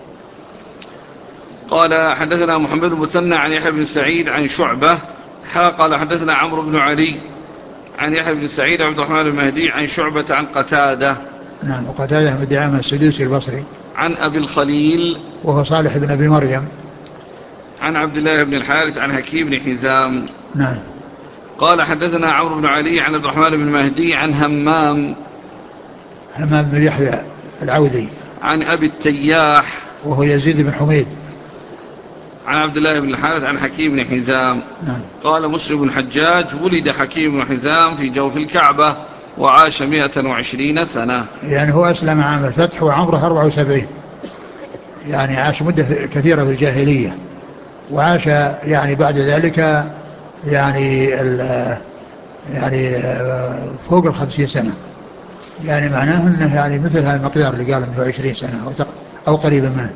قال حدثنا محمد بن مثنى عن يحيى بن سعيد عن شعبة. حا قال حدثنا عمرو بن علي عن يحيى بن سعيد وعبد الرحمن المهدي عن شعبة عن قتادة. نعم. وقتادة بن دعامة السدوسي البصري. عن أبي الخليل وهو صالح بن أبي مريم. عن عبد الله بن الحارث عن حكيم بن حزام. نعم. قال حدثنا عمرو بن علي عن عبد الرحمن بن مهدي عن همام همام بن يحيى العوذي عن أبي التياح وهو يزيد بن حميد عن عبد الله بن الحارث عن حكيم بن حزام. نعم. قال مسلم بن الحجاج ولد حكيم بن حزام في جوف الكعبة وعاش مئة وعشرين سنة. يعني هو أسلم عام الفتح وعمره أربعة وسبعين، يعني عاش مدة كثيرة في الجاهلية، وعاش يعني بعد ذلك يعني يعني فوق الخمسين سنة، يعني معناه أنه يعني مثل هذا المقدار اللي قال مئة وعشرين سنة أو, أو قريبا منه.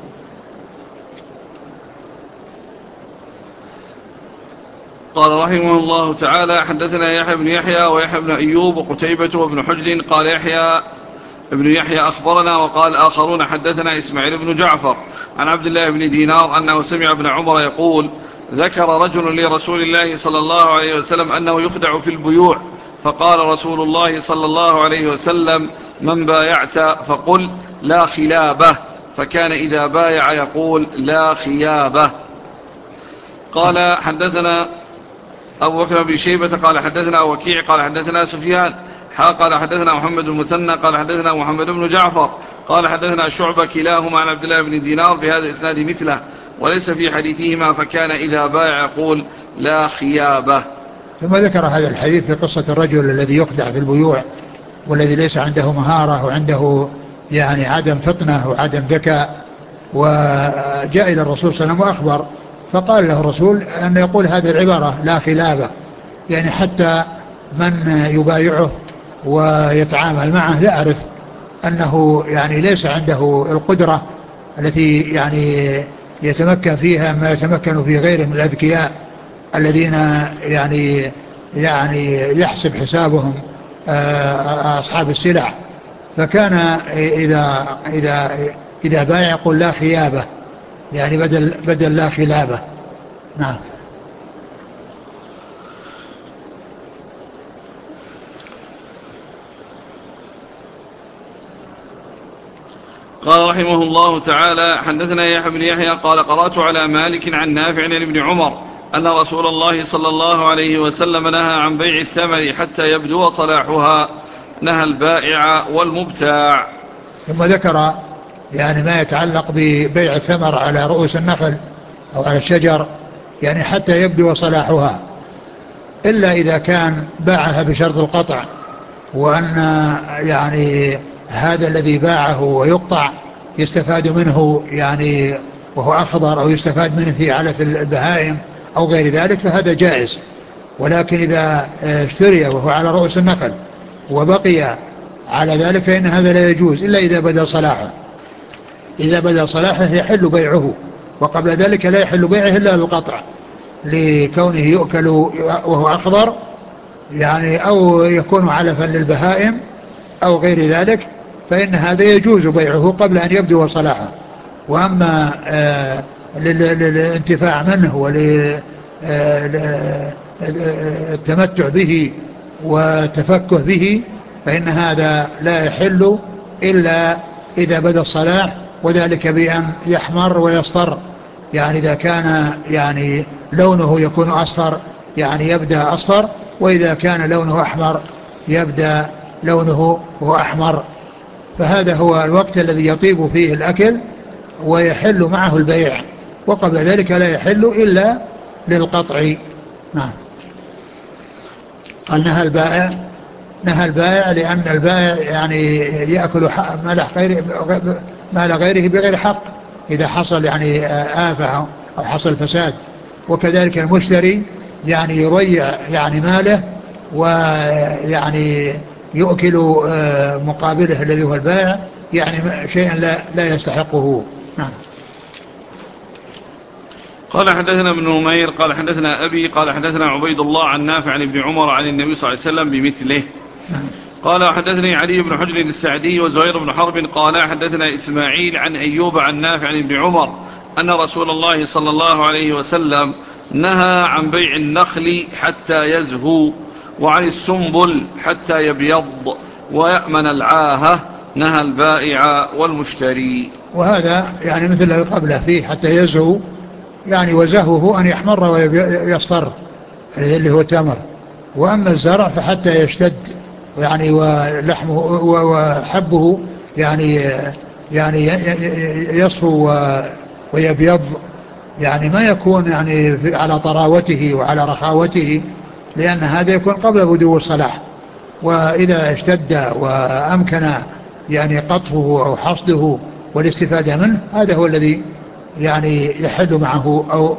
قال رحمه الله تعالى حدثنا يحيى بن يحيى ويحيى بن أيوب وقتيبة وابن حجر. قال يحيى ابن يحيى أخبرنا، وقال آخرون حدثنا إسماعيل بن جعفر عن عبد الله بن دينار أنه سمع ابن عمر يقول ذكر رجل لرسول الله صلى الله عليه وسلم أنه يخدع في البيوع، فقال رسول الله صلى الله عليه وسلم من بايعت فقل لا خلابه، فكان إذا بايع يقول لا خيابه. قال حدثنا أبو بكر بن شيبة قال حدثنا وكيع قال حدثنا سفيان قال حدثنا محمد بن المثنى قال حدثنا محمد بن جعفر قال حدثنا شعبة كلاهما عن عبد الله بن دينار بهذا الإسناد مثله، وليس في حديثهما فكان إذا بايع يقول لا خيابه. ثم ذكر هذا الحديث في قصة الرجل الذي يخدع في البيوع والذي ليس عنده مهارة وعنده يعني عدم فطنة وعدم ذكاء، وجاء إلى الرسول صلى الله عليه وسلم وأخبر، فقال له الرسول أن يقول هذه العبارة لا خلابة، يعني حتى من يبايعه ويتعامل معه يعرف أنه يعني ليس عنده القدرة التي يعني يتمكن فيها ما يتمكن في غيره من الأذكياء الذين يعني يعني يحسب حسابهم أصحاب السلع. فكان إذا إذا إذا بايع يقول لا خيابة، يعني بدل بدل لا خلابة. نعم. قال رحمه الله تعالى حدثنا يحيى بن يحيى قال قرأت على مالك عن نافع عن ابن عمر أن رسول الله صلى الله عليه وسلم نهى عن بيع الثمر حتى يبدو صلاحها، نهى البائع والمبتاع. ثم ذكر يعني ما يتعلق ببيع الثمر على رؤوس النخل أو على الشجر، يعني حتى يبدو صلاحها، إلا إذا كان باعها بشرط القطع، وأن يعني هذا الذي باعه ويقطع يستفاد منه يعني وهو أخضر، أو يستفاد منه في علف البهائم أو غير ذلك، فهذا جائز. ولكن إذا اشتري وهو على رؤوس النخل وبقي على ذلك فإن هذا لا يجوز إلا إذا بدأ صلاحه. إذا بدأ صلاحه يحل بيعه، وقبل ذلك لا يحل بيعه إلا بالقطع، لكونه يؤكل وهو أخضر يعني، أو يكون علفا للبهائم أو غير ذلك، فإن هذا يجوز بيعه قبل أن يبدو صلاحه. وأما آه للانتفاع منه وللتمتع به وتفكه به فإن هذا لا يحل إلا إذا بدأ الصلاح، وذلك بأن يحمر ويصفر، يعني إذا كان يعني لونه يكون أصفر يعني يبدأ أصفر، وإذا كان لونه أحمر يبدأ لونه هو أحمر، فهذا هو الوقت الذي يطيب فيه الأكل ويحل معه البيع، وقبل ذلك لا يحل إلا للقطع. نعم. قال نهى البائع، نهى البائع لأن البائع يعني يأكل مال غيره مال غيره بغير حق إذا حصل يعني آفة أو حصل فساد، وكذلك المشتري يعني يضيع يعني ماله ويعني يؤكل مقابله الذي هو البائع يعني شيئا لا, لا يستحقه. نعم. قال حدثنا ابن نمير قال حدثنا أبي قال حدثنا عبيد الله عن نافع عن ابن عمر عن النبي صلى الله عليه وسلم بمثله. نعم. قال حدثني علي بن حجر السعدي وزهير بن حرب قال حدثنا إسماعيل عن أيوب عن نافع عن ابن عمر أن رسول الله صلى الله عليه وسلم نهى عن بيع النخل حتى يزهو، وعن السنبل حتى يبيض، ويأمن العاهة، نهى البائع والمشتري. وهذا يعني مثل الذي قبله فيه حتى يزهو، يعني وزهوه أن يحمر ويصفر اللي هو التمر، وأما الزرع فحتى يشتد يعني ولحمه وحبه يعني يعني يصفو ويبيض، يعني ما يكون يعني على طراوته وعلى رخاوته، لأن هذا يكون قبل بدو الصلاح. وإذا اشتد وأمكن يعني قطفه أو حصده والاستفادة منه، هذا هو الذي يعني يحل معه أو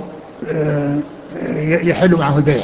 يحل معه البيع.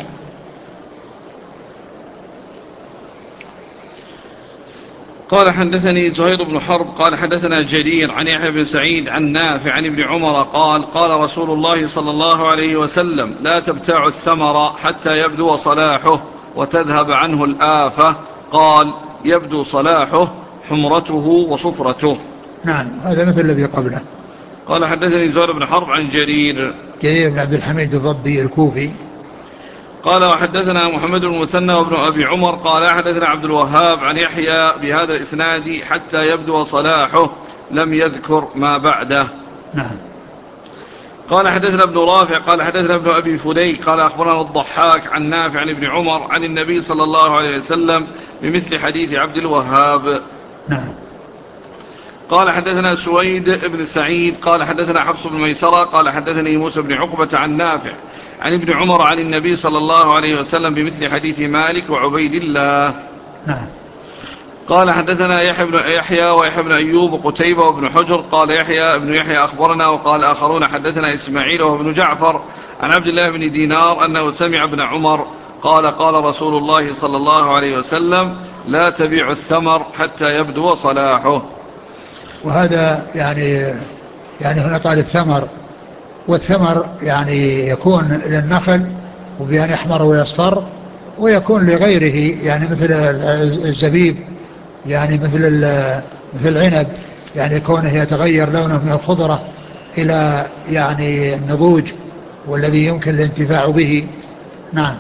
قال حدثني زهير بن حرب قال حدثنا جرير عن يحيى بن سعيد عن نافع عن ابن عمر قال قال رسول الله صلى الله عليه وسلم لا تبتاع الثمر حتى يبدو صلاحه وتذهب عنه الآفة. قال يبدو صلاحه حمرته وصفرته. نعم، هذا مثل الذي قبله. قال حدثني زهير بن حرب عن جرير جرير بن عبد الحميد الضبي الكوفي. قال وحدثنا محمد بن المثنى وابن أبي عمر قال حدثنا عبد الوهاب عن يحيى بهذا الإسناد حتى يبدو صلاحه، لم يذكر ما بعده. نعم. قال حدثنا ابن رافع قال حدثنا ابن أبي فديك قال أخبرنا الضحاك عن نافع عن ابن عمر عن النبي صلى الله عليه وسلم بمثل حديث عبد الوهاب. نعم. قال حدثنا سويد بن سعيد قال حدثنا حفص بن ميسرة قال حدثني موسى بن عقبة عن نافع عن ابن عمر عن النبي صلى الله عليه وسلم بمثل حديث مالك وعبيد الله. نعم. قال حدثنا يحيى بن يحيى ويحيى بن أيوب وقتيبة وابن حجر قال يحيى بن يحيى أخبرنا وقال آخرون حدثنا إسماعيل وابن جعفر عن عبد الله بن دينار أنه سمع ابن عمر قال قال رسول الله صلى الله عليه وسلم لا تبيع الثمر حتى يبدو صلاحه. وهذا يعني يعني هنا قال الثمر، والثمر يعني يكون للنخل وبأن يحمر ويصفر، ويكون لغيره يعني مثل الزبيب، يعني مثل مثل العنب، يعني كونه يتغير لونه من الخضرة إلى يعني النضوج والذي يمكن الانتفاع به. نعم.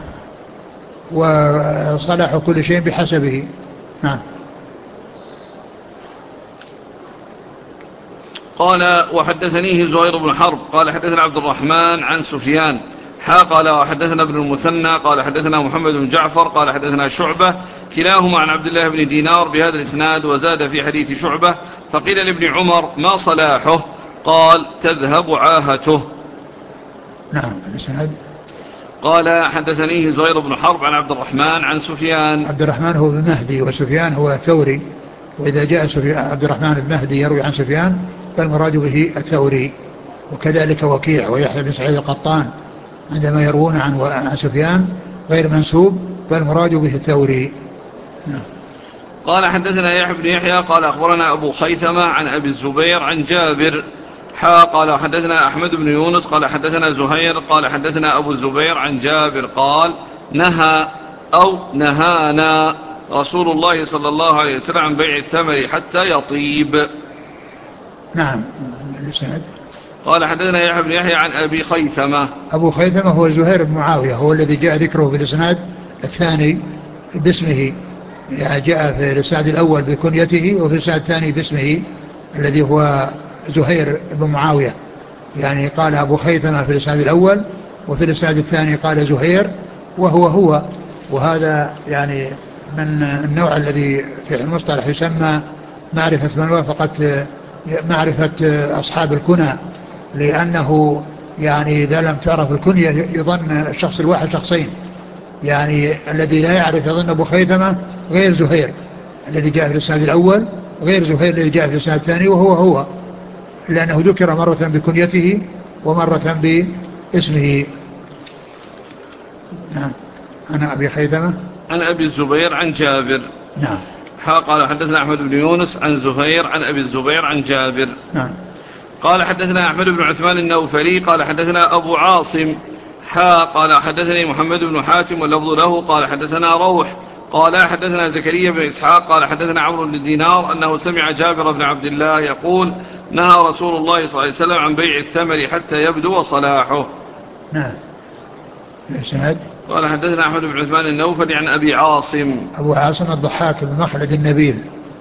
وصلاح كل شيء بحسبه. نعم. قال وحدثنيه زهير بن حرب قال حدثنا عبد الرحمن عن سفيان حا قال وحدثنا ابن المثنى قال حدثنا محمد بن جعفر قال حدثنا شعبة كلاهما عن عبد الله بن دينار بهذا الإسناد وزاد في حديث شعبة فقيل لابن عمر ما صلاحه؟ قال تذهب عاهته. نعم. الإسناد قال حدثنيه زهير بن حرب عن عبد الرحمن عن سفيان. عبد الرحمن هو بن مهدي وسفيان هو الثوري، وإذا جاء عبد الرحمن بن مهدي يروي عن سفيان فالمراد به الثوري، وكذلك وكيع ويحيى بن سعيد القطان عندما يروون عن عن سفيان غير منسوب فالمراد به الثوري. نعم. قال حدثنا يحيى بن يحيى قال أخبرنا أبو خيثمة عن أبي الزبير عن جابر حا قال حدثنا أحمد بن يونس قال حدثنا زهير قال حدثنا أبو الزبير عن جابر قال نهى أو نهانا رسول الله صلى الله عليه وسلم عن بيع الثمر حتى يطيب. نعم. الإسناد قال حدثنا يحيى بن يحيى عن أبي خيثمة. أبو خيثمة هو زهير بن معاوية، هو الذي جاء ذكره في الإسناد الثاني باسمه، يعني جاء في الإسناد الأول بكنيته وفي الإسناد الثاني باسمه الذي هو زهير بن معاوية، يعني قال أبو خيثمة في الإسناد الأول وفي الإسناد الثاني قال زهير وهو هو. وهذا يعني من النوع الذي في المصطلح يسمى معرفة من وافقت معرفة أصحاب الكنى، لأنه يعني إذا لم تعرف الكنية يظن الشخص الواحد شخصين، يعني الذي لا يعرف يظن أبو خيثمة غير زهير الذي جاء في الإسناد الأول غير زهير الذي جاء في الإسناد الثاني وهو هو، لأنه ذكر مرة بكنيته ومرة باسمه. نعم. عن أبي خيثمة عن أبي الزبير عن جابر. نعم. قال حدثنا أحمد بن يونس عن زهير عن أبي الزبير عن جابر. نعم. قال حدثنا أحمد بن عثمان النوفلي قال حدثنا أبو عاصم حا قال حدثني محمد بن حاتم واللفظ له قال حدثنا روح قال حدثنا زكريا بن إسحاق قال حدثنا عمرو بن دينار أنه سمع جابر بن عبد الله يقول نهى رسول الله صلى الله عليه وسلم عن بيع الثمر حتى يبدو صلاحه. نعم. الإسناد قال حدثنا أحمد بن عثمان النوفلي عن أبي عاصم أبو عاصم الضحاك بن مخلد النبيل.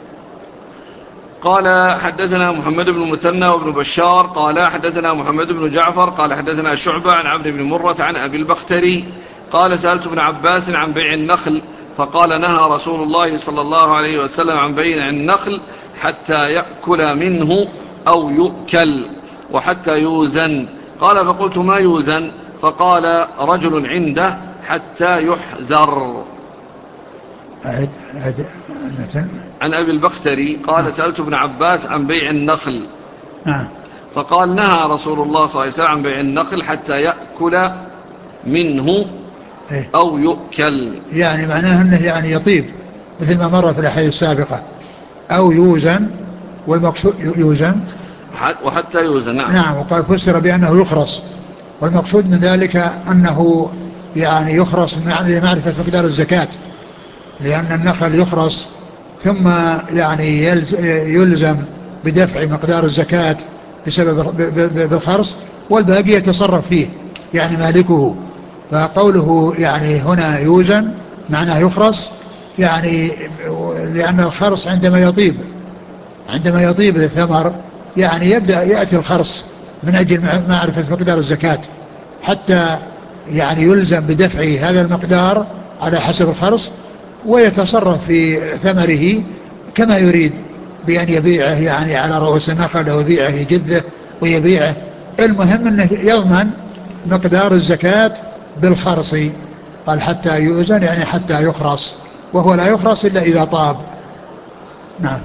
قال حدثنا محمد بن المثنى وابن بشار قال حدثنا محمد بن جعفر قال حدثنا شعبة عن عبد بن مرة عن أبي البختري قال سألت ابن عباس عن بيع النخل فقال نهى رسول الله صلى الله عليه وسلم عن بيع النخل حتى يأكل منه أو يؤكل وحتى يوزن. قال فقلت ما يوزن؟ فقال رجل عنده حتى يحزر. أعد أعد المتن. عن أبي البختري قال سألت ابن عباس عن بيع النخل نعم. فقال نهى رسول الله صلى الله عليه وسلم عن بيع النخل حتى يأكل منه أو يؤكل. يعني معناه أنه يعني يطيب مثل ما مر في الأحاديث السابقة، أو يوزن، والمقصود يوزن وحتى يوزن. نعم. نعم. وقال فسر بأنه يخرص، والمقصود من ذلك أنه يعني يخرص لمعرفة مقدار الزكاة، لأن النخل يخرص ثم يعني يلزم بدفع مقدار الزكاة بسبب بالخرص، والباقي يتصرف فيه يعني مالكه. فقوله يعني هنا يوزن معناه يخرص، يعني لأن الخرص عندما يطيب عندما يطيب الثمر يعني يبدأ يأتي الخرص من أجل معرفة مقدار الزكاة، حتى يعني يلزم بدفع هذا المقدار على حسب الخرص، ويتصرف في ثمره كما يريد، بأن يبيعه يعني على رؤوس النخل أو يبيعه جذه ويبيعه. المهم أنه يضمن مقدار الزكاة بالخرص. قال حتى يوزن يعني حتى يخرص، وهو لا يخرص إلا إذا طاب. نعم.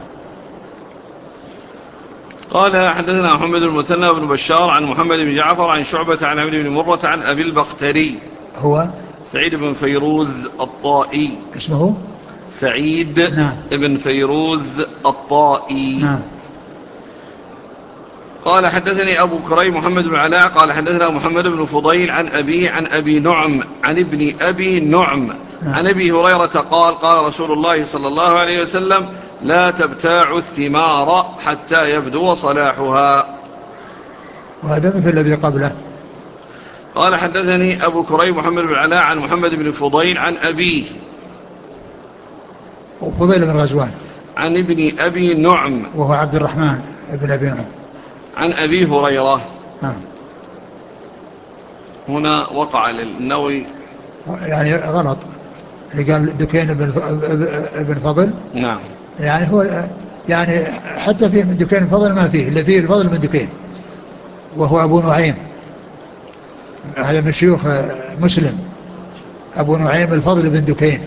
قال حدثنا محمد المثنى بن بشار عن محمد بن جعفر عن شعبة عن عبد بن مرة عن أبي البختري هو سعيد بن فيروز الطائي. اسمه سعيد نعم. بن فيروز الطائي. نعم. قال حدثني أبو كريم محمد بن علاء قال حدثنا محمد بن فضيل عن أبيه عن أبي نعم عن ابن أبي نعم نعم. عن أبي هريرة قال قال رسول الله صلى الله عليه وسلم لا تبتاع الثمار حتى يبدو صلاحها. وهذا مثل الذي قبله. قال حدثني أبو كريم محمد بن علاء عن محمد بن فضيل عن أبيه وفضيل بن غزوان عن ابن أبي نعم وهو عبد الرحمن ابن أبي نعم عن أبي هريرة. نعم. هنا وقع للنووي يعني غلط، اللي قال دكين ابن فضل. نعم. يعني هو يعني حتى في دكين الفضل ما فيه، اللي فيه الفضل من دكين وهو أبو نعيم، هذا من شيوخ مسلم، أبو نعيم الفضل بن دكين.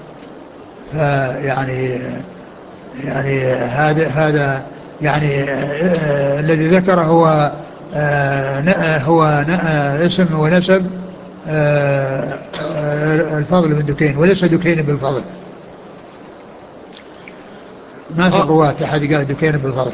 فيعني يعني هذا هذا يعني آه الذي ذكره هو آه هو آه اسم ونسب آه آه الفضل بن دكين، وليس دكين بن الفضل. ما في الرواة أحد قال دكين بن الفضل.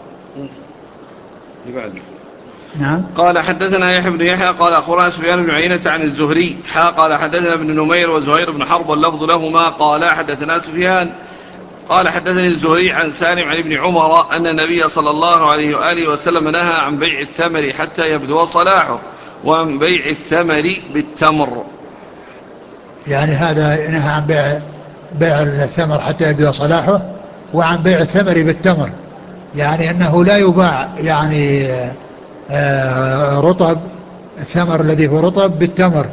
نعم. قال حدثنا يحيى بن يحيى قال أخبرنا سفيان بن عيينة عن الزهري حا قال حدثنا ابن نمير وزهير بن حرب واللفظ لهما قال حدثنا سفيان قال حدثني الزهري عن سالم عن ابن عمر أن النبي صلى الله عليه وآله وسلم نهى عن بيع الثمر حتى يبدو صلاحه وعن بيع الثمر بالتمر. يعني هذا نهى عن بيع بيع الثمر حتى يبدو صلاحه، وعن بيع الثمر بالتمر، يعني أنه لا يباع يعني رطب الثمر الذي هو رطب بالتمر،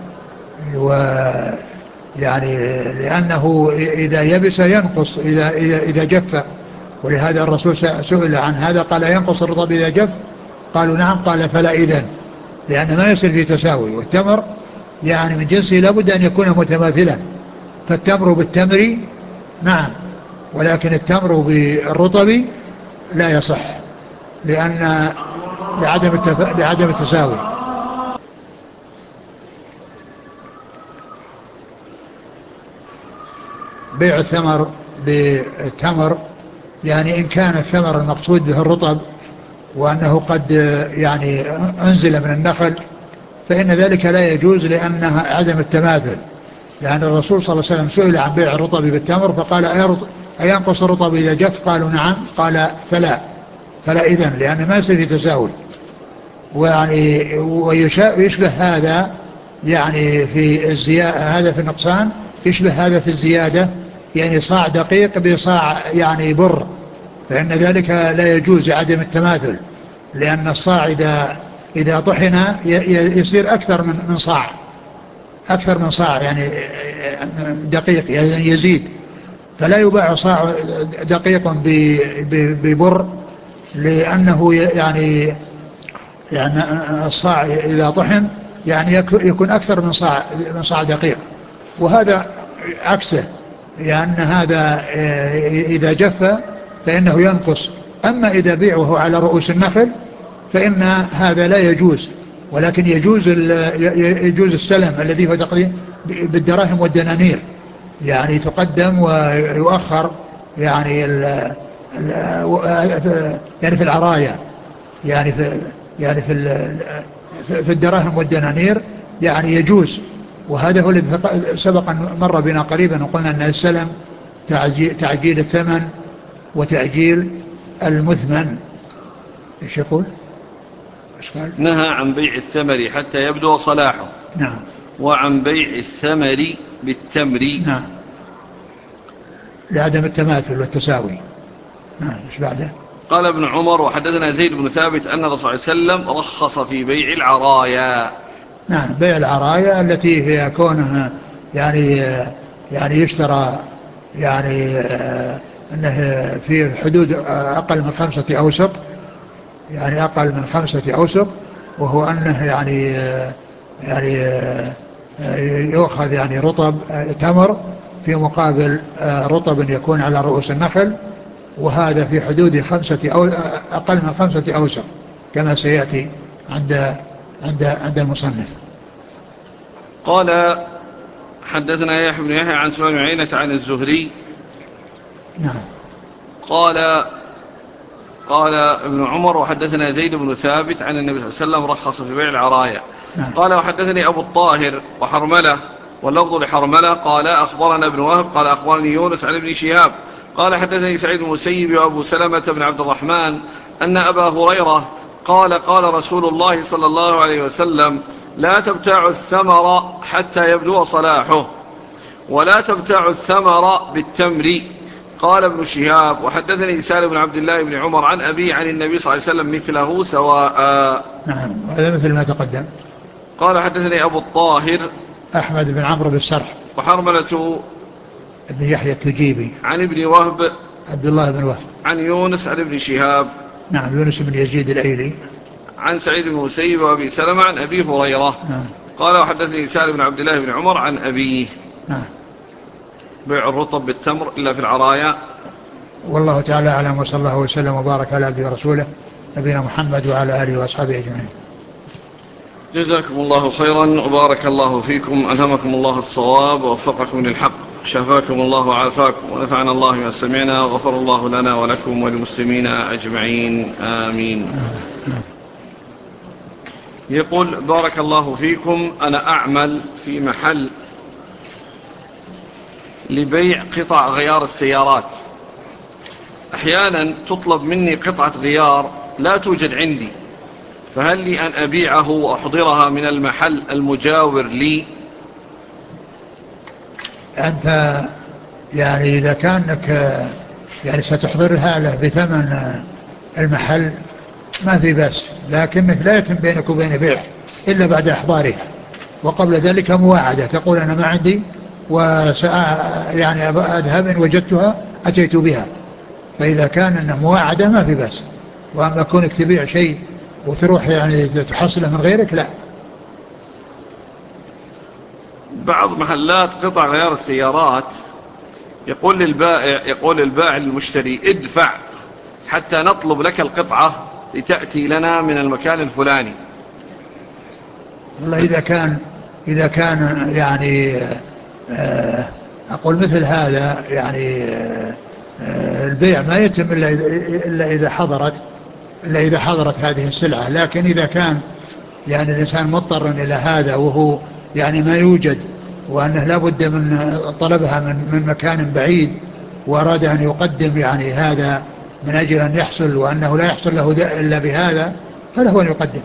ويعني لأنه إذا يبس ينقص إذا, إذا, إذا جف، ولهذا الرسول سئل عن هذا قال ينقص الرطب إذا جف؟ قالوا نعم، قال فلا إذن، لأن ما يصير في تساوي، والتمر يعني من جنسه لابد أن يكون متماثلا، فالتمر بالتمر نعم، ولكن التمر بالرطب لا يصح لأن لعدم التف... لعدم التساوي. بيع الثمر بالتمر يعني إن كان الثمر المقصود به الرطب وأنه قد يعني أنزل من النخل فإن ذلك لا يجوز لأنها عدم التماثل، لأن الرسول صلى الله عليه وسلم سئل عن بيع الرطب بالتمر فقال أينقص الرطب إذا جف؟ قالوا نعم، قال فلا فلا إذن، لأن ما يصير في تساوي. ويعني ويشبه هذا يعني في الزيادة، هذا في النقصان يشبه هذا في الزيادة، يعني صاع دقيق بصاع يعني بر، فإن ذلك لا يجوز عدم التماثل، لأن الصاع إذا إذا طحن يصير أكثر من من صاع، أكثر من صاع يعني دقيق يعني يزيد، فلا يباع صاع دقيق ببر، لأنه يعني يعني الصاع إذا طحن يعني يكون أكثر من صاع من صاع دقيق، وهذا عكسه، لأن هذا إذا جف فإنه ينقص. أما إذا بيع وهو على رؤوس النخل فإن هذا لا يجوز، ولكن يجوز يجوز السلم الذي هو تقديم بالدراهم والدنانير، يعني تقدم ويؤخر يعني ال يعني في العرايا، يعني في يعني في في الدراهم والدنانير يعني يجوز. وهذا هو الذي سبق أن مر بنا قريبا وقلنا أن السلم تعجيل الثمن وتأجيل المثمن. ايش يقول؟ ايش قال؟ نهى عن بيع الثمر حتى يبدو صلاحه. نعم. وعن بيع الثمر بالتمر. نعم، لعدم التماثل والتساوي. نعم. ايش بعده؟ قال ابن عمر: وحدثنا زيد بن ثابت أن الرسول صلى الله عليه وسلم رخص في بيع العرايا. نعم، بيع العرايا التي هي كونها يعني يعني يشترى يعني انه في حدود اقل من خمسة اوسق، يعني اقل من خمسة اوسق، وهو انه يعني يعني يؤخذ يعني رطب تمر في مقابل رطب يكون على رؤوس النخل، وهذا في حدود خمسة أو أقل من خمسة أوسق كما سيأتي عند عند عند المصنف. قال: حدثنا يحيى بن يحيى عن سفيان بن عيينة عن الزهري. نعم. قال قال ابن عمر: وحدثنا زيد بن ثابت عن النبي صلى الله عليه وسلم رخص في بيع العرايا. نعم. قال: وحدثني أبو الطاهر وحرملة، واللفظ لحرملة، قال: أخبرنا ابن وهب قال أخبرني يونس عن ابن شهاب قال: حدثني سعيد بن المسيب وأبو سلمة بن عبد الرحمن أن أبا هريرة قال: قال رسول الله صلى الله عليه وسلم: لا تبتاع الثمر حتى يبدو صلاحه، ولا تبتاع الثمر بالتمر. قال ابن شهاب: وحدثني سالم بن عبد الله بن عمر عن أبي عن النبي صلى الله عليه وسلم مثله سواء. نعم، هذا مثل ما تقدم. قال: حدثني أبو الطاهر أحمد بن عمرو بن السرح وحرملة ابن يحيى التجيبي عن ابن وهب عبد الله بن وهب عن يونس عن ابن شهاب نعم يونس بن يزيد الأيلي عن سعيد بن المسيب وأبي سلمة عن أبي هريرة. نعم. قال: وحدثني سالم بن عبد الله بن عمر عن أبيه. نعم. بيع الرطب بالتمر إلا في العرايا. والله تعالى أعلم، وصلى الله وسلم وبارك على عبده ورسوله نبينا محمد وعلى آله وأصحابه أجمعين. جزاكم الله خيرا وبارك الله فيكم، ألهمكم الله الصواب ووفقكم للحق، شفاكم الله وعافاكم، ونفعنا الله ما سمعنا، وغفر الله لنا ولكم وللمسلمين أجمعين، آمين. يقول: بارك الله فيكم، أنا أعمل في محل لبيع قطع غيار السيارات. أحيانا تطلب مني قطعة غيار لا توجد عندي، فهل لي أن أبيعه وأحضرها من المحل المجاور لي؟ أنت يعني إذا كانك يعني ستحضرها له بثمن المحل ما في بأس، لكنك لا يتم بينك وبين بيع إلا بعد إحضارها، وقبل ذلك مواعدة تقول أنا ما عندي وسأ يعني أذهب إن وجدتها أتيت بها. فإذا كان أنه مواعدة ما في بأس، وأما كونك تبيع شيء وتروح يعني تحصله من غيرك لا. بعض محلات قطع غيار السيارات يقول للبائع يقول للبائع للمشتري: ادفع حتى نطلب لك القطعة لتأتي لنا من المكان الفلاني. والله إذا كان إذا كان يعني أقول مثل هذا يعني البيع ما يتم إلا إلا إذا حضرت إلا إذا حضرت هذه السلعة. لكن إذا كان يعني الإنسان مضطر إلى هذا وهو يعني ما يوجد، وأنه لا بد من طلبها من من مكان بعيد، وأراد أن يقدم يعني هذا من أجل أن يحصل، وأنه لا يحصل له إلا بهذا، فله أن يقدم.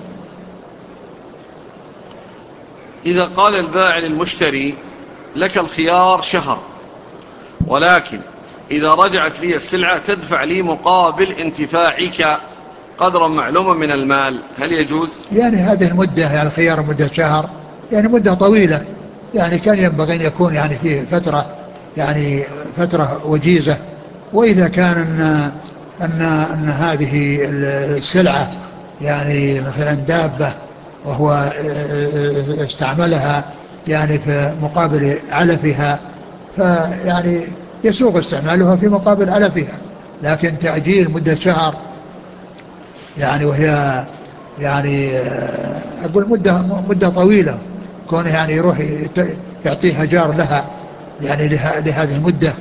إذا قال البائع للمشتري: لك الخيار شهر، ولكن إذا رجعت لي السلعة تدفع لي مقابل انتفاعك قدرا معلوما من المال، هل يجوز؟ يعني هذه المدة يعني الخيار مدة شهر، يعني مدة طويلة، يعني كان ينبغي أن يكون يعني فيه فترة، يعني فترة وجيزة. وإذا كان أن, أن, أن هذه السلعة يعني مثلا دابة وهو استعملها يعني في مقابل علفها، فيعني يسوغ استعمالها في مقابل علفها. لكن تأجيل مدة شهر يعني وهي يعني أقول مدة مدة طويلة، كونه يعني يروح يعطيها جار لها يعني لهذه المدة.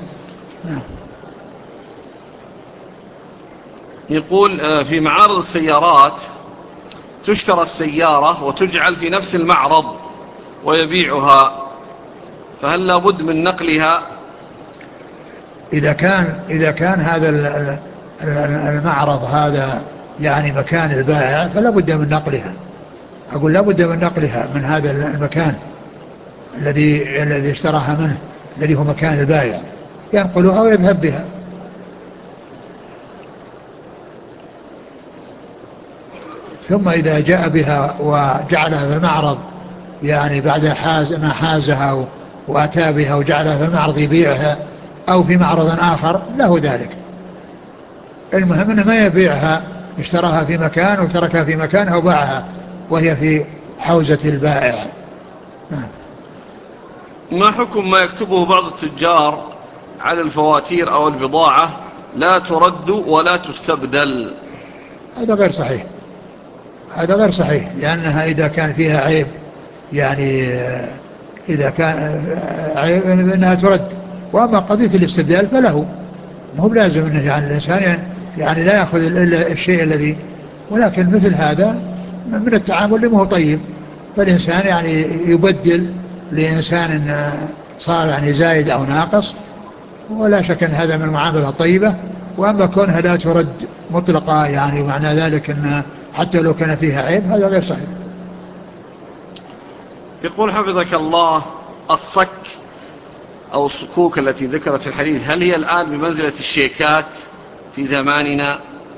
يقول في معارض السيارات تشترى السيارة وتجعل في نفس المعرض ويبيعها، فهل لابد من نقلها؟ إذا كان إذا كان هذا المعرض هذا يعني مكان البائع فلا بد من نقلها. أقول لا بد من نقلها من هذا المكان الذي الذي اشتراها منه، الذي هو مكان البائع، ينقلها ويذهب بها. ثم إذا جاء بها وجعلها في المعرض يعني بعد حاز ما حازها وأتى بها وجعلها في المعرض يبيعها أو في معرض آخر له ذلك. المهم أنه ما يبيعها، اشتراها في مكان وتركها في مكان أو باعها وهي في حوزة البائع. ما حكم ما يكتبه بعض التجار على الفواتير أو البضاعة لا ترد ولا تستبدل؟ هذا غير صحيح، هذا غير صحيح، لأنها إذا كان فيها عيب يعني إذا كان عيب أنها ترد. وأما قضية الاستبدال فله، مو بلازم أنه يعني الإنسان يعني, يعني لا يأخذ إلا الشيء الذي، ولكن مثل هذا من التعامل اللي مو طيب. فالإنسان يعني يبدل لإنسان صار يعني زايد أو ناقص، ولا شك أن هذا من المعاملة الطيبة. وأما كونها لا ترد مطلقة يعني معنى ذلك أن حتى لو كان فيها عيب، هذا غير صحيح. يقول حفظك الله الصك أو الصكوك التي ذكرت في الحديث هل هي الآن بمنزلة الشيكات في زماننا؟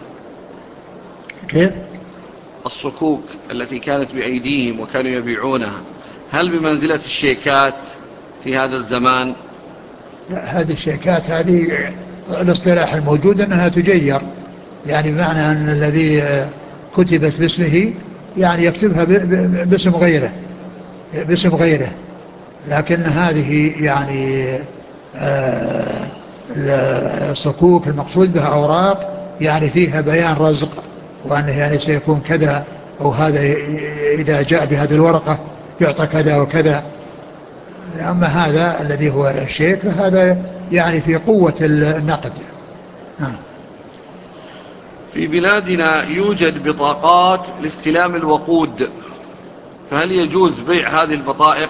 كيف؟ الصكوك التي كانت بأيديهم وكانوا يبيعونها هل بمنزلة الشيكات في هذا الزمان؟ لا، هذه الشيكات هذه الاصطلاح الموجود أنها تجير، يعني بمعنى أن الذي كتبت باسمه يعني يكتبها باسم غيره باسم غيره لكن هذه يعني آه الصكوك المقصود بها أوراق يعني فيها بيان رزق، وأنه يعني سيكون كذا، أو هذا إذا جاء بهذه الورقة يعطى كذا وكذا. أما هذا الذي هو الشيك فهذا يعني في قوة النقد. آه. في بلادنا يوجد بطاقات لاستلام الوقود، فهل يجوز بيع هذه البطائق؟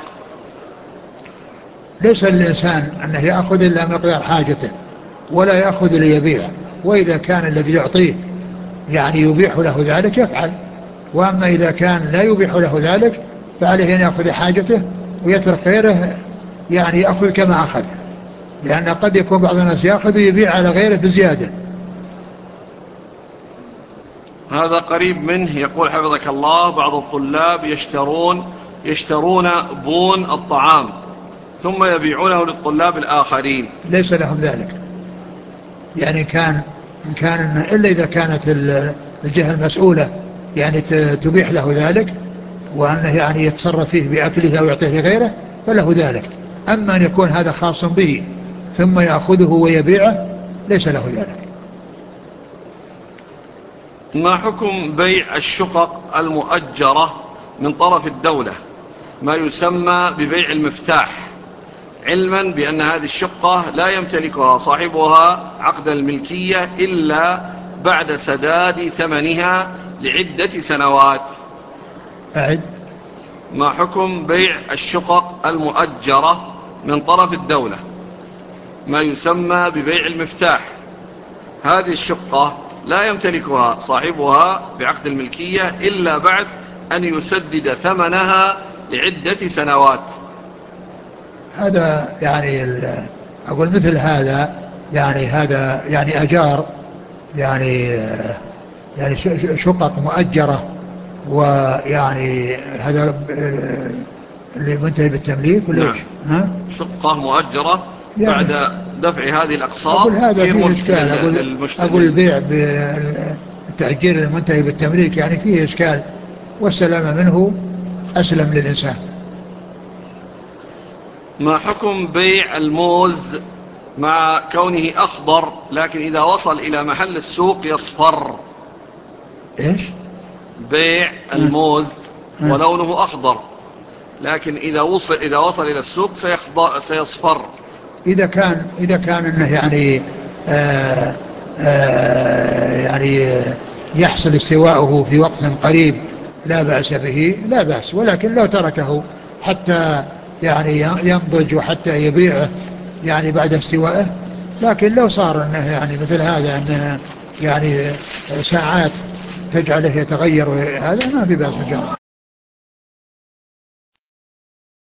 ليس الإنسان أنه يأخذ إلا مقدار حاجته ولا يأخذ ليبيع، وإذا كان الذي يعطيه يعني يبيح له ذلك يفعل. وأما إذا كان لا يبيح له ذلك فعليه أن يأخذ حاجته ويترك غيره يعني يأخذ كما أخذ، لأن قد يكون بعض الناس يأخذ ويبيع على غيره بزيادة. هذا قريب منه يقول حفظك الله بعض الطلاب يشترون يشترون بون الطعام ثم يبيعونه للطلاب الآخرين. ليس لهم ذلك، يعني كان إن كان إلا إذا كانت الجهة المسؤولة يعني تبيح له ذلك، وأنه يعني يتصرف فيه بأكله أو يعطيه لغيره فله ذلك. أما أن يكون هذا خاص به ثم يأخذه ويبيعه ليس له ذلك. ما حكم بيع الشقق المؤجرة من طرف الدولة ما يسمى ببيع المفتاح، علما بأن هذه الشقة لا يمتلكها صاحبها عقد الملكية إلا بعد سداد ثمنها لعدة سنوات؟ أعد. ما حكم بيع الشقق المؤجرة من طرف الدولة ما يسمى ببيع المفتاح؟ هذه الشقة لا يمتلكها صاحبها بعقد الملكية إلا بعد أن يسدد ثمنها لعدة سنوات. هذا يعني أقول مثل هذا يعني هذا يعني أجار يعني يعني شقق مؤجرة، ويعني هذا اللي منتهي بالتمليك ولا نعم. ايش؟ ها؟ شقة مؤجرة يعني بعد دفع هذه أقول الأقساط هذا تصير فيه ملك إشكال. أقول أقول للمشتري. البيع بالتأجير المنتهي بالتمليك يعني فيه إشكال، والسلامة منه أسلم للإنسان. ما حكم بيع الموز مع كونه أخضر لكن إذا وصل إلى محل السوق يصفر؟ إيش؟ بيع ها؟ الموز ها؟ ولونه أخضر لكن إذا وصل, إذا وصل إلى السوق سيصفر. إذا كان إذا كان إنه يعني آآ آآ يعني يحصل استواءه في وقت قريب لا بأس به، لا بأس. ولكن لو تركه حتى يعني ينضج وحتى يبيعه يعني بعد استوائه، لكن لو صار انه يعني مثل هذا انه يعني ساعات تجعله يتغير، هذا ما في بأس إن شاء الله.